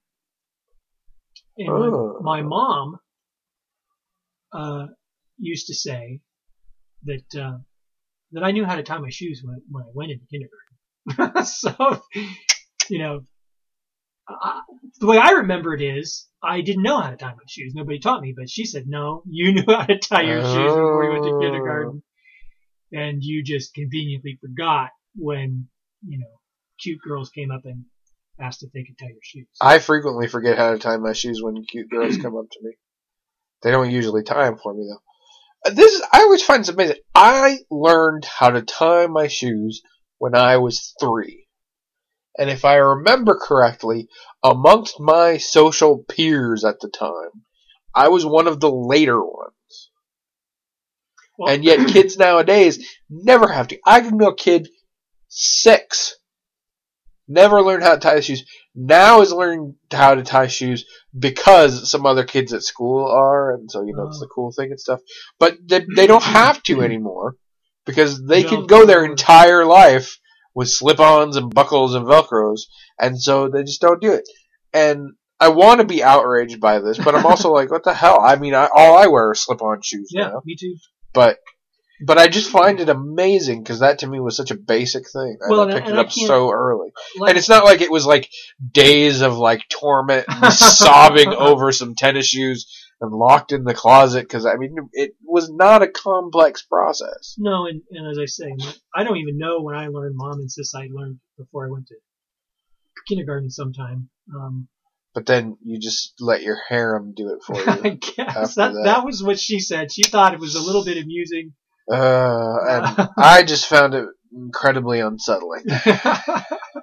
and Oh. my, my mom uh, used to say that uh, that I knew how to tie my shoes when when I went into kindergarten. So, you know, I, the way I remember it is I didn't know how to tie my shoes. Nobody taught me, but she said, "No, you knew how to tie your shoes before you went to kindergarten, and you just conveniently forgot when you know cute girls came up and asked if they could tie your shoes." I frequently forget how to tie my shoes when cute girls come up to me. They don't usually tie them for me, though. This is, I always find this amazing. I learned how to tie my shoes when I was three. And if I remember correctly, amongst my social peers at the time, I was one of the later ones. Well, And yet kids nowadays never have to. I can know a kid six, never learned how to tie his shoes, now is learning how to tie shoes because some other kids at school are, and so, you know, it's the cool thing and stuff. But they, they don't have to anymore because they No. can go their entire life with slip-ons and buckles and Velcros, and so they just don't do it. And I want to be outraged by this, but I'm also like, what the hell? I mean, I, all I wear are slip-on shoes yeah, now. me too. But but I just find it amazing because that to me was such a basic thing. Well, and I and- picked and it I up can't- so early. Like, And it's not like it was like days of like torment and sobbing over some tennis shoes and locked in the closet because I mean it was not a complex process. no, and, and as I say, I don't even know when I learned. Mom insists I learned before I went to kindergarten sometime. Um, But then you just let your harem do it for I you. guess after that, that. that was what she said. She thought it was a little bit amusing. Uh, and I just found it incredibly unsettling. Uh,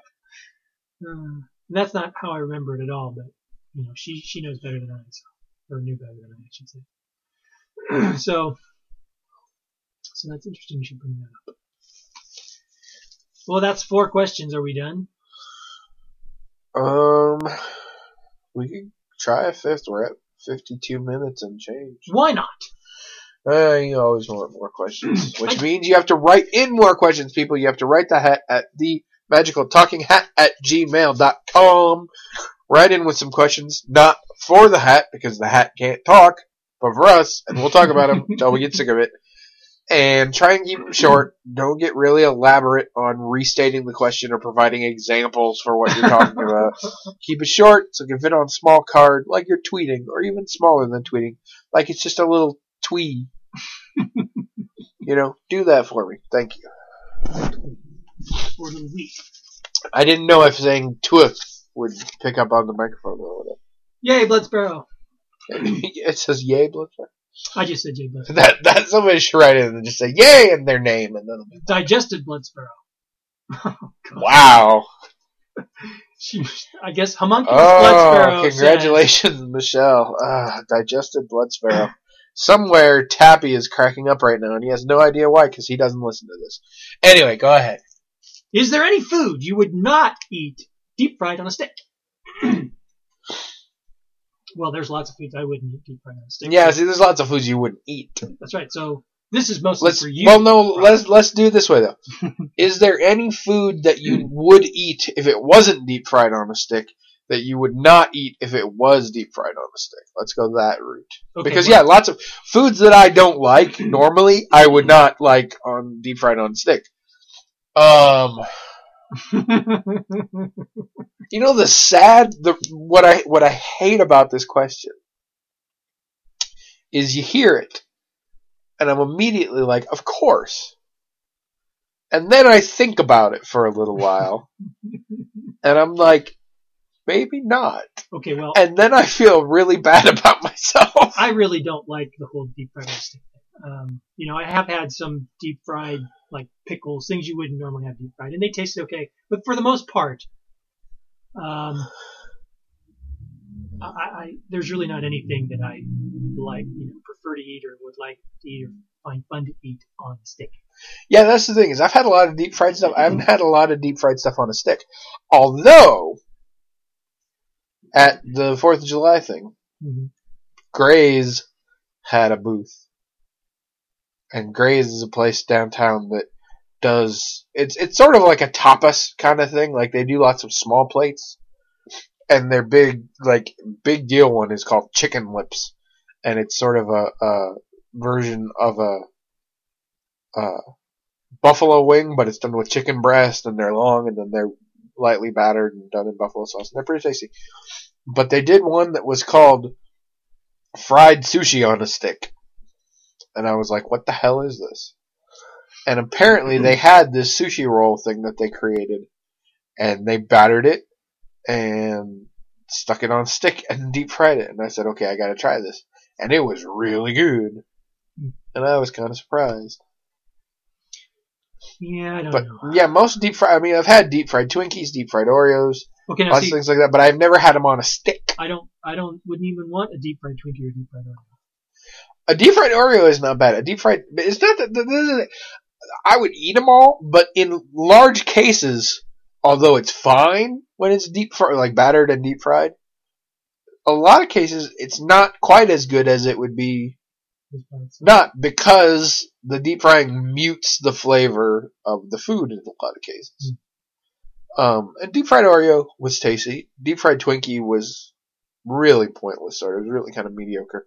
that's not how I remember it at all, but you know, she she knows better than I, so, or knew better than I, I should say. so, so that's interesting. You should bring that up. Well, that's four questions. Are we done? Um, we could try a fifth. We're at fifty-two minutes and change. Why not? Uh, you always want more questions, which means you have to write in more questions, people. You have to write the hat at the magical talking hat at gmail dot com. Write in with some questions, not for the hat, because the hat can't talk, but for us, and we'll talk about them until we get sick of it. And try and keep them short. Don't get really elaborate on restating the question or providing examples for what you're talking about. Keep it short so it can fit on a small card, like you're tweeting, or even smaller than tweeting, like it's just a little twee. You know, do that for me. Thank you. For the week. I didn't know if saying twit would pick up on the microphone or whatever. Yay, Blood Sparrow. It says yay, Bloodfire. I just said Jay Blood Sparrow. That that somebody should write in and just say yay in their name, and then it'll be Digested Blood Sparrow. Oh, God. wow. She, I guess homunculus Blood Sparrow. Oh, congratulations, Michelle. Ah, digested blood sparrow. Somewhere Tappy is cracking up right now, and he has no idea why, because he doesn't listen to this. Anyway, go ahead. Says, is there any food you would not eat deep fried on a stick? Well, there's lots of foods I wouldn't eat deep fried on a stick. Yeah, see, there's lots of foods you wouldn't eat. That's right. So this is mostly Let's for you. well, no, let's let's do it this way though. Is there any food that you would eat if it wasn't deep fried on a stick that you would not eat if it was deep fried on a stick? Let's go that route. Okay, Because well- yeah, lots of foods that I don't like normally I would not like on deep fried on a stick. Um, you know the sad the what I what I hate about this question is you hear it, and I'm immediately like, of course. And then I think about it for a little while, and I'm like, maybe not. Okay, well, And then I feel really bad about myself. I really don't like the whole deep fried stick thing. Um, you know, I have had some deep fried, like pickles, things you wouldn't normally have deep fried, and they tasted okay. But for the most part, um, I, I there's really not anything that I like, you know, prefer to eat or would like to eat or find fun to eat on a stick. Yeah, that's the thing, is I've had a lot of deep fried stuff. I haven't had a lot of deep fried stuff on a stick. Although, at the fourth of July thing, Mm-hmm. Gray's had a booth. And Gray's is a place downtown that does, it's it's sort of like a tapas kind of thing. Like, they do lots of small plates. And their big, like, big deal one is called Chicken Lips. And it's sort of a, a version of a, a buffalo wing, but it's done with chicken breast, and they're long, and then they're lightly battered and done in buffalo sauce. And they're pretty tasty. But they did one that was called Fried Sushi on a Stick. And I was like, what the hell is this? And apparently they had this sushi roll thing that they created. And they battered it and stuck it on a stick and deep fried it. And I said, okay, I gotta try this. And it was really good. And I was kind of surprised. Yeah, I don't But know. yeah, most deep fried, I mean, I've had deep fried Twinkies, deep fried Oreos, Okay, now lots see, of things like that, but I've never had them on a stick. I don't, I don't, wouldn't even want a deep fried Twinkie or deep fried Oreo. A deep fried Oreo is not bad. A deep fried, it's not that, that- that- I would eat them all, but in large cases, although it's fine when it's deep fried, like battered and deep fried, a lot of cases it's not quite as good as it would be. Just by itself. Not because the deep frying mutes the flavor of the food in a lot of cases. Um, and deep fried Oreo was tasty. Deep fried Twinkie was really pointless, sort of. It was really kind of mediocre.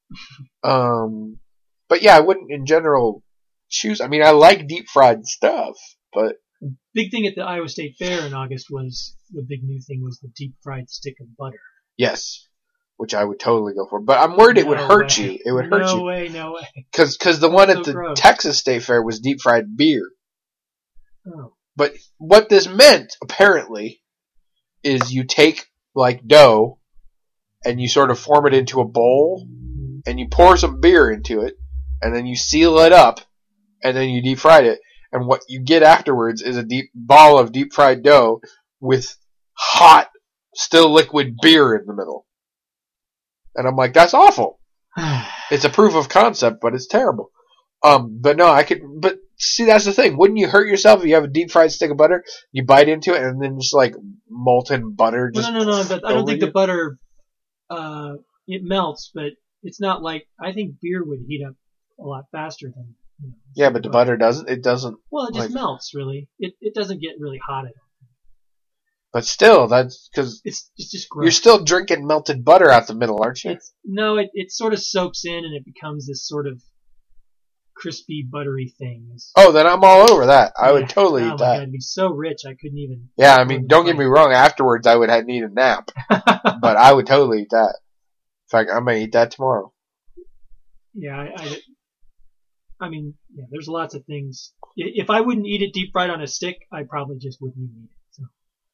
um, but yeah, I wouldn't in general choose. I mean, I like deep fried stuff, but Big thing at the Iowa State Fair in August was the big new thing was the deep fried stick of butter. yes, which I would totally go for. But I'm worried it would No hurt way. you. It would hurt no you. way, no way. Cause, cause the one That's at so the gross. Texas State Fair was deep fried beer. Oh, But what this meant, apparently, is you take, like, dough, and you sort of form it into a bowl, and you pour some beer into it, and then you seal it up, and then you deep fry it. And what you get afterwards is a deep ball of deep fried dough with hot, still liquid beer in the middle. And I'm like, that's awful. It's a proof of concept, but it's terrible. Um, but no, I could, but see, that's the thing. Wouldn't you hurt yourself if you have a deep fried stick of butter, you bite into it, and then just like molten butter just. well, no, no, no. But I don't over think you? the butter, uh, it melts, but it's not like I think beer would heat up a lot faster than. You know, Yeah, but the butter doesn't. It doesn't. Well, it just like- melts really. It it doesn't get really hot. At all. But still, that's because It's it's just gross. you're still drinking melted butter out the middle, aren't you? It's no, it it sort of soaks in and it becomes this sort of crispy, buttery thing. It's- Oh, then I'm all over that. I would Yeah. totally oh eat my that. God, I'd be so rich I couldn't even. Yeah, I mean, don't get me wrong. Afterwards, I would have need a nap, but I would totally eat that. In fact, I'm gonna eat that tomorrow. Yeah, I, I, I mean, yeah, there's lots of things. I- If I wouldn't eat it deep fried on a stick, I probably just wouldn't even eat it. So.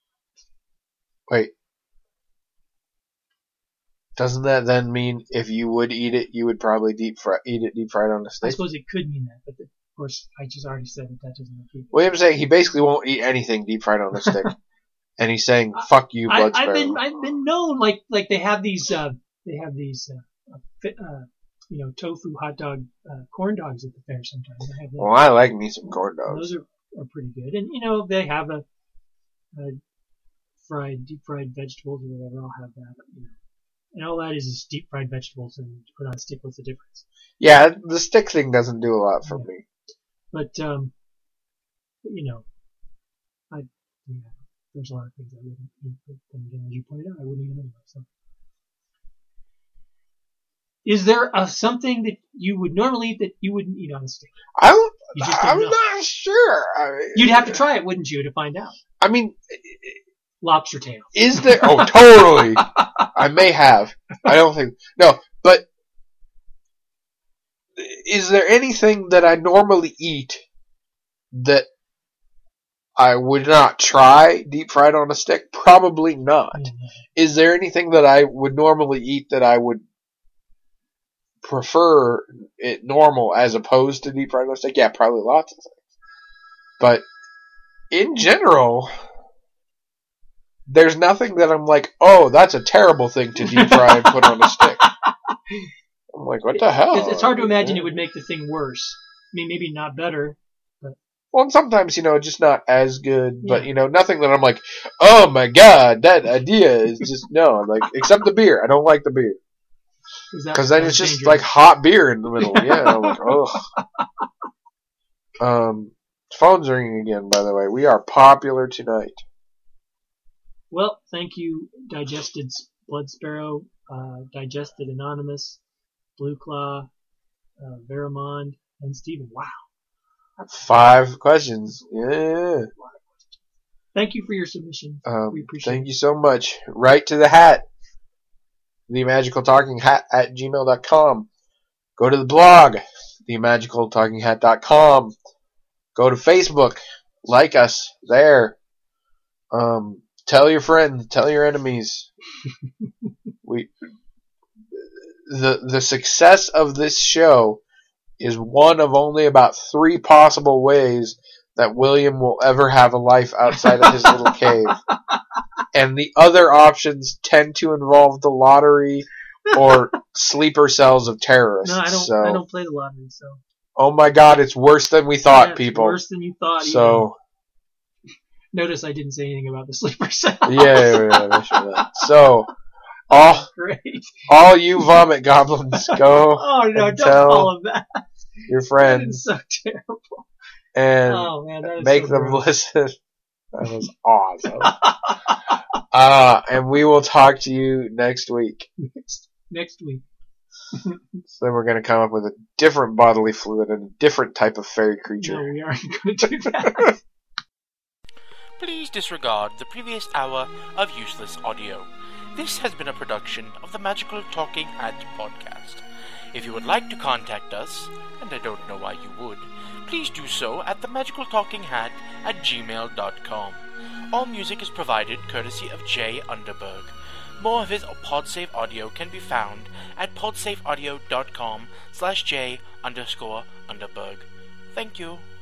Wait. Doesn't that then mean if you would eat it, you would probably deep fry, eat it deep fried on a I stick? suppose it could mean that, but the, of course, I just already said that that doesn't make it. William's saying he basically won't eat anything deep fried on a stick, and he's saying "fuck you, I, blood I've sparrow." been I've been known like like they have these uh, they have these uh, uh, fi- uh, you know tofu hot dog uh, corn dogs at the fair sometimes. They have those. Well, I like me some corn dogs. Those are, are pretty good, and you know they have a, a fried deep fried vegetables or whatever. I'll have that, you know. And all that is is deep fried vegetables and put on a stick. What's the difference? Yeah, the stick thing doesn't do a lot for Yeah. me. But um, you know, I yeah, there's a lot of things I wouldn't eat. But then again, as you pointed out, I wouldn't eat them anyway. So, is there a, something that you would normally eat that you wouldn't eat on a stick? I'm, You just don't I'm know. not sure. I mean, You'd have to try it, wouldn't you, to find out? I mean, Lobster tail. is there? Oh, totally. I may have. I don't think. No, but is there anything that I normally eat that I would not try deep fried on a stick? Probably not. Mm-hmm. Is there anything that I would normally eat that I would prefer it normal as opposed to deep fried on a stick? Yeah, probably lots of things. But in general, there's nothing that I'm like, oh, that's a terrible thing to deep fry and put on a stick. I'm like, what the hell? It's, it's hard to imagine it would make the thing worse. I mean, maybe not better. But. Well, and sometimes, you know, just not as good. But, yeah. you know, nothing that I'm like, oh my god, that idea is just, no. Like, except the beer. I don't like the beer. Because then it's just dangerous. Like hot beer in the middle. Yeah, I'm like, oh. Um, phone's ringing again, by the way. We are popular tonight. Well, thank you, Digested Blood Sparrow, uh, Digested Anonymous, Blue Claw, uh, Veramond, and Steven. Wow. Five questions. Yeah. Thank you for your submission. Um, we appreciate it. Thank you so much. Right to the hat. The Magical Talking Hat at gmail dot com. Go to the blog, the magical talking hat dot com. Go to Facebook. Like us there. Um, tell your friends. Tell your enemies. we the the success of this show is one of only about three possible ways that William will ever have a life outside of his little cave. And the other options tend to involve the lottery or sleeper cells of terrorists. No, I don't. So, I don't play the lottery. So. Oh my God, it's worse than we thought, yeah, it's people. Worse than you thought. So. Even. Notice I didn't say anything about the sleeper cells. Yeah, yeah, yeah, yeah sure that. So, all Great. all you vomit goblins, go. Oh no! And don't tell call them that. Your friends. That is so terrible. And oh, man, that is make so them gross. listen. That was awesome. uh, and we will talk to you next week. Next, next week. So then we're going to come up with a different bodily fluid and a different type of fairy creature. No, we aren't going to do that. Please disregard the previous hour of useless audio. This has been a production of the Magical Talking Hat podcast. If you would like to contact us, and I don't know why you would, please do so at the magical talking hat at gmail dot com. All music is provided courtesy of Jay Underberg. More of his PodSafe audio can be found at podsafeaudio dot com slash J underscore Underberg. Thank you.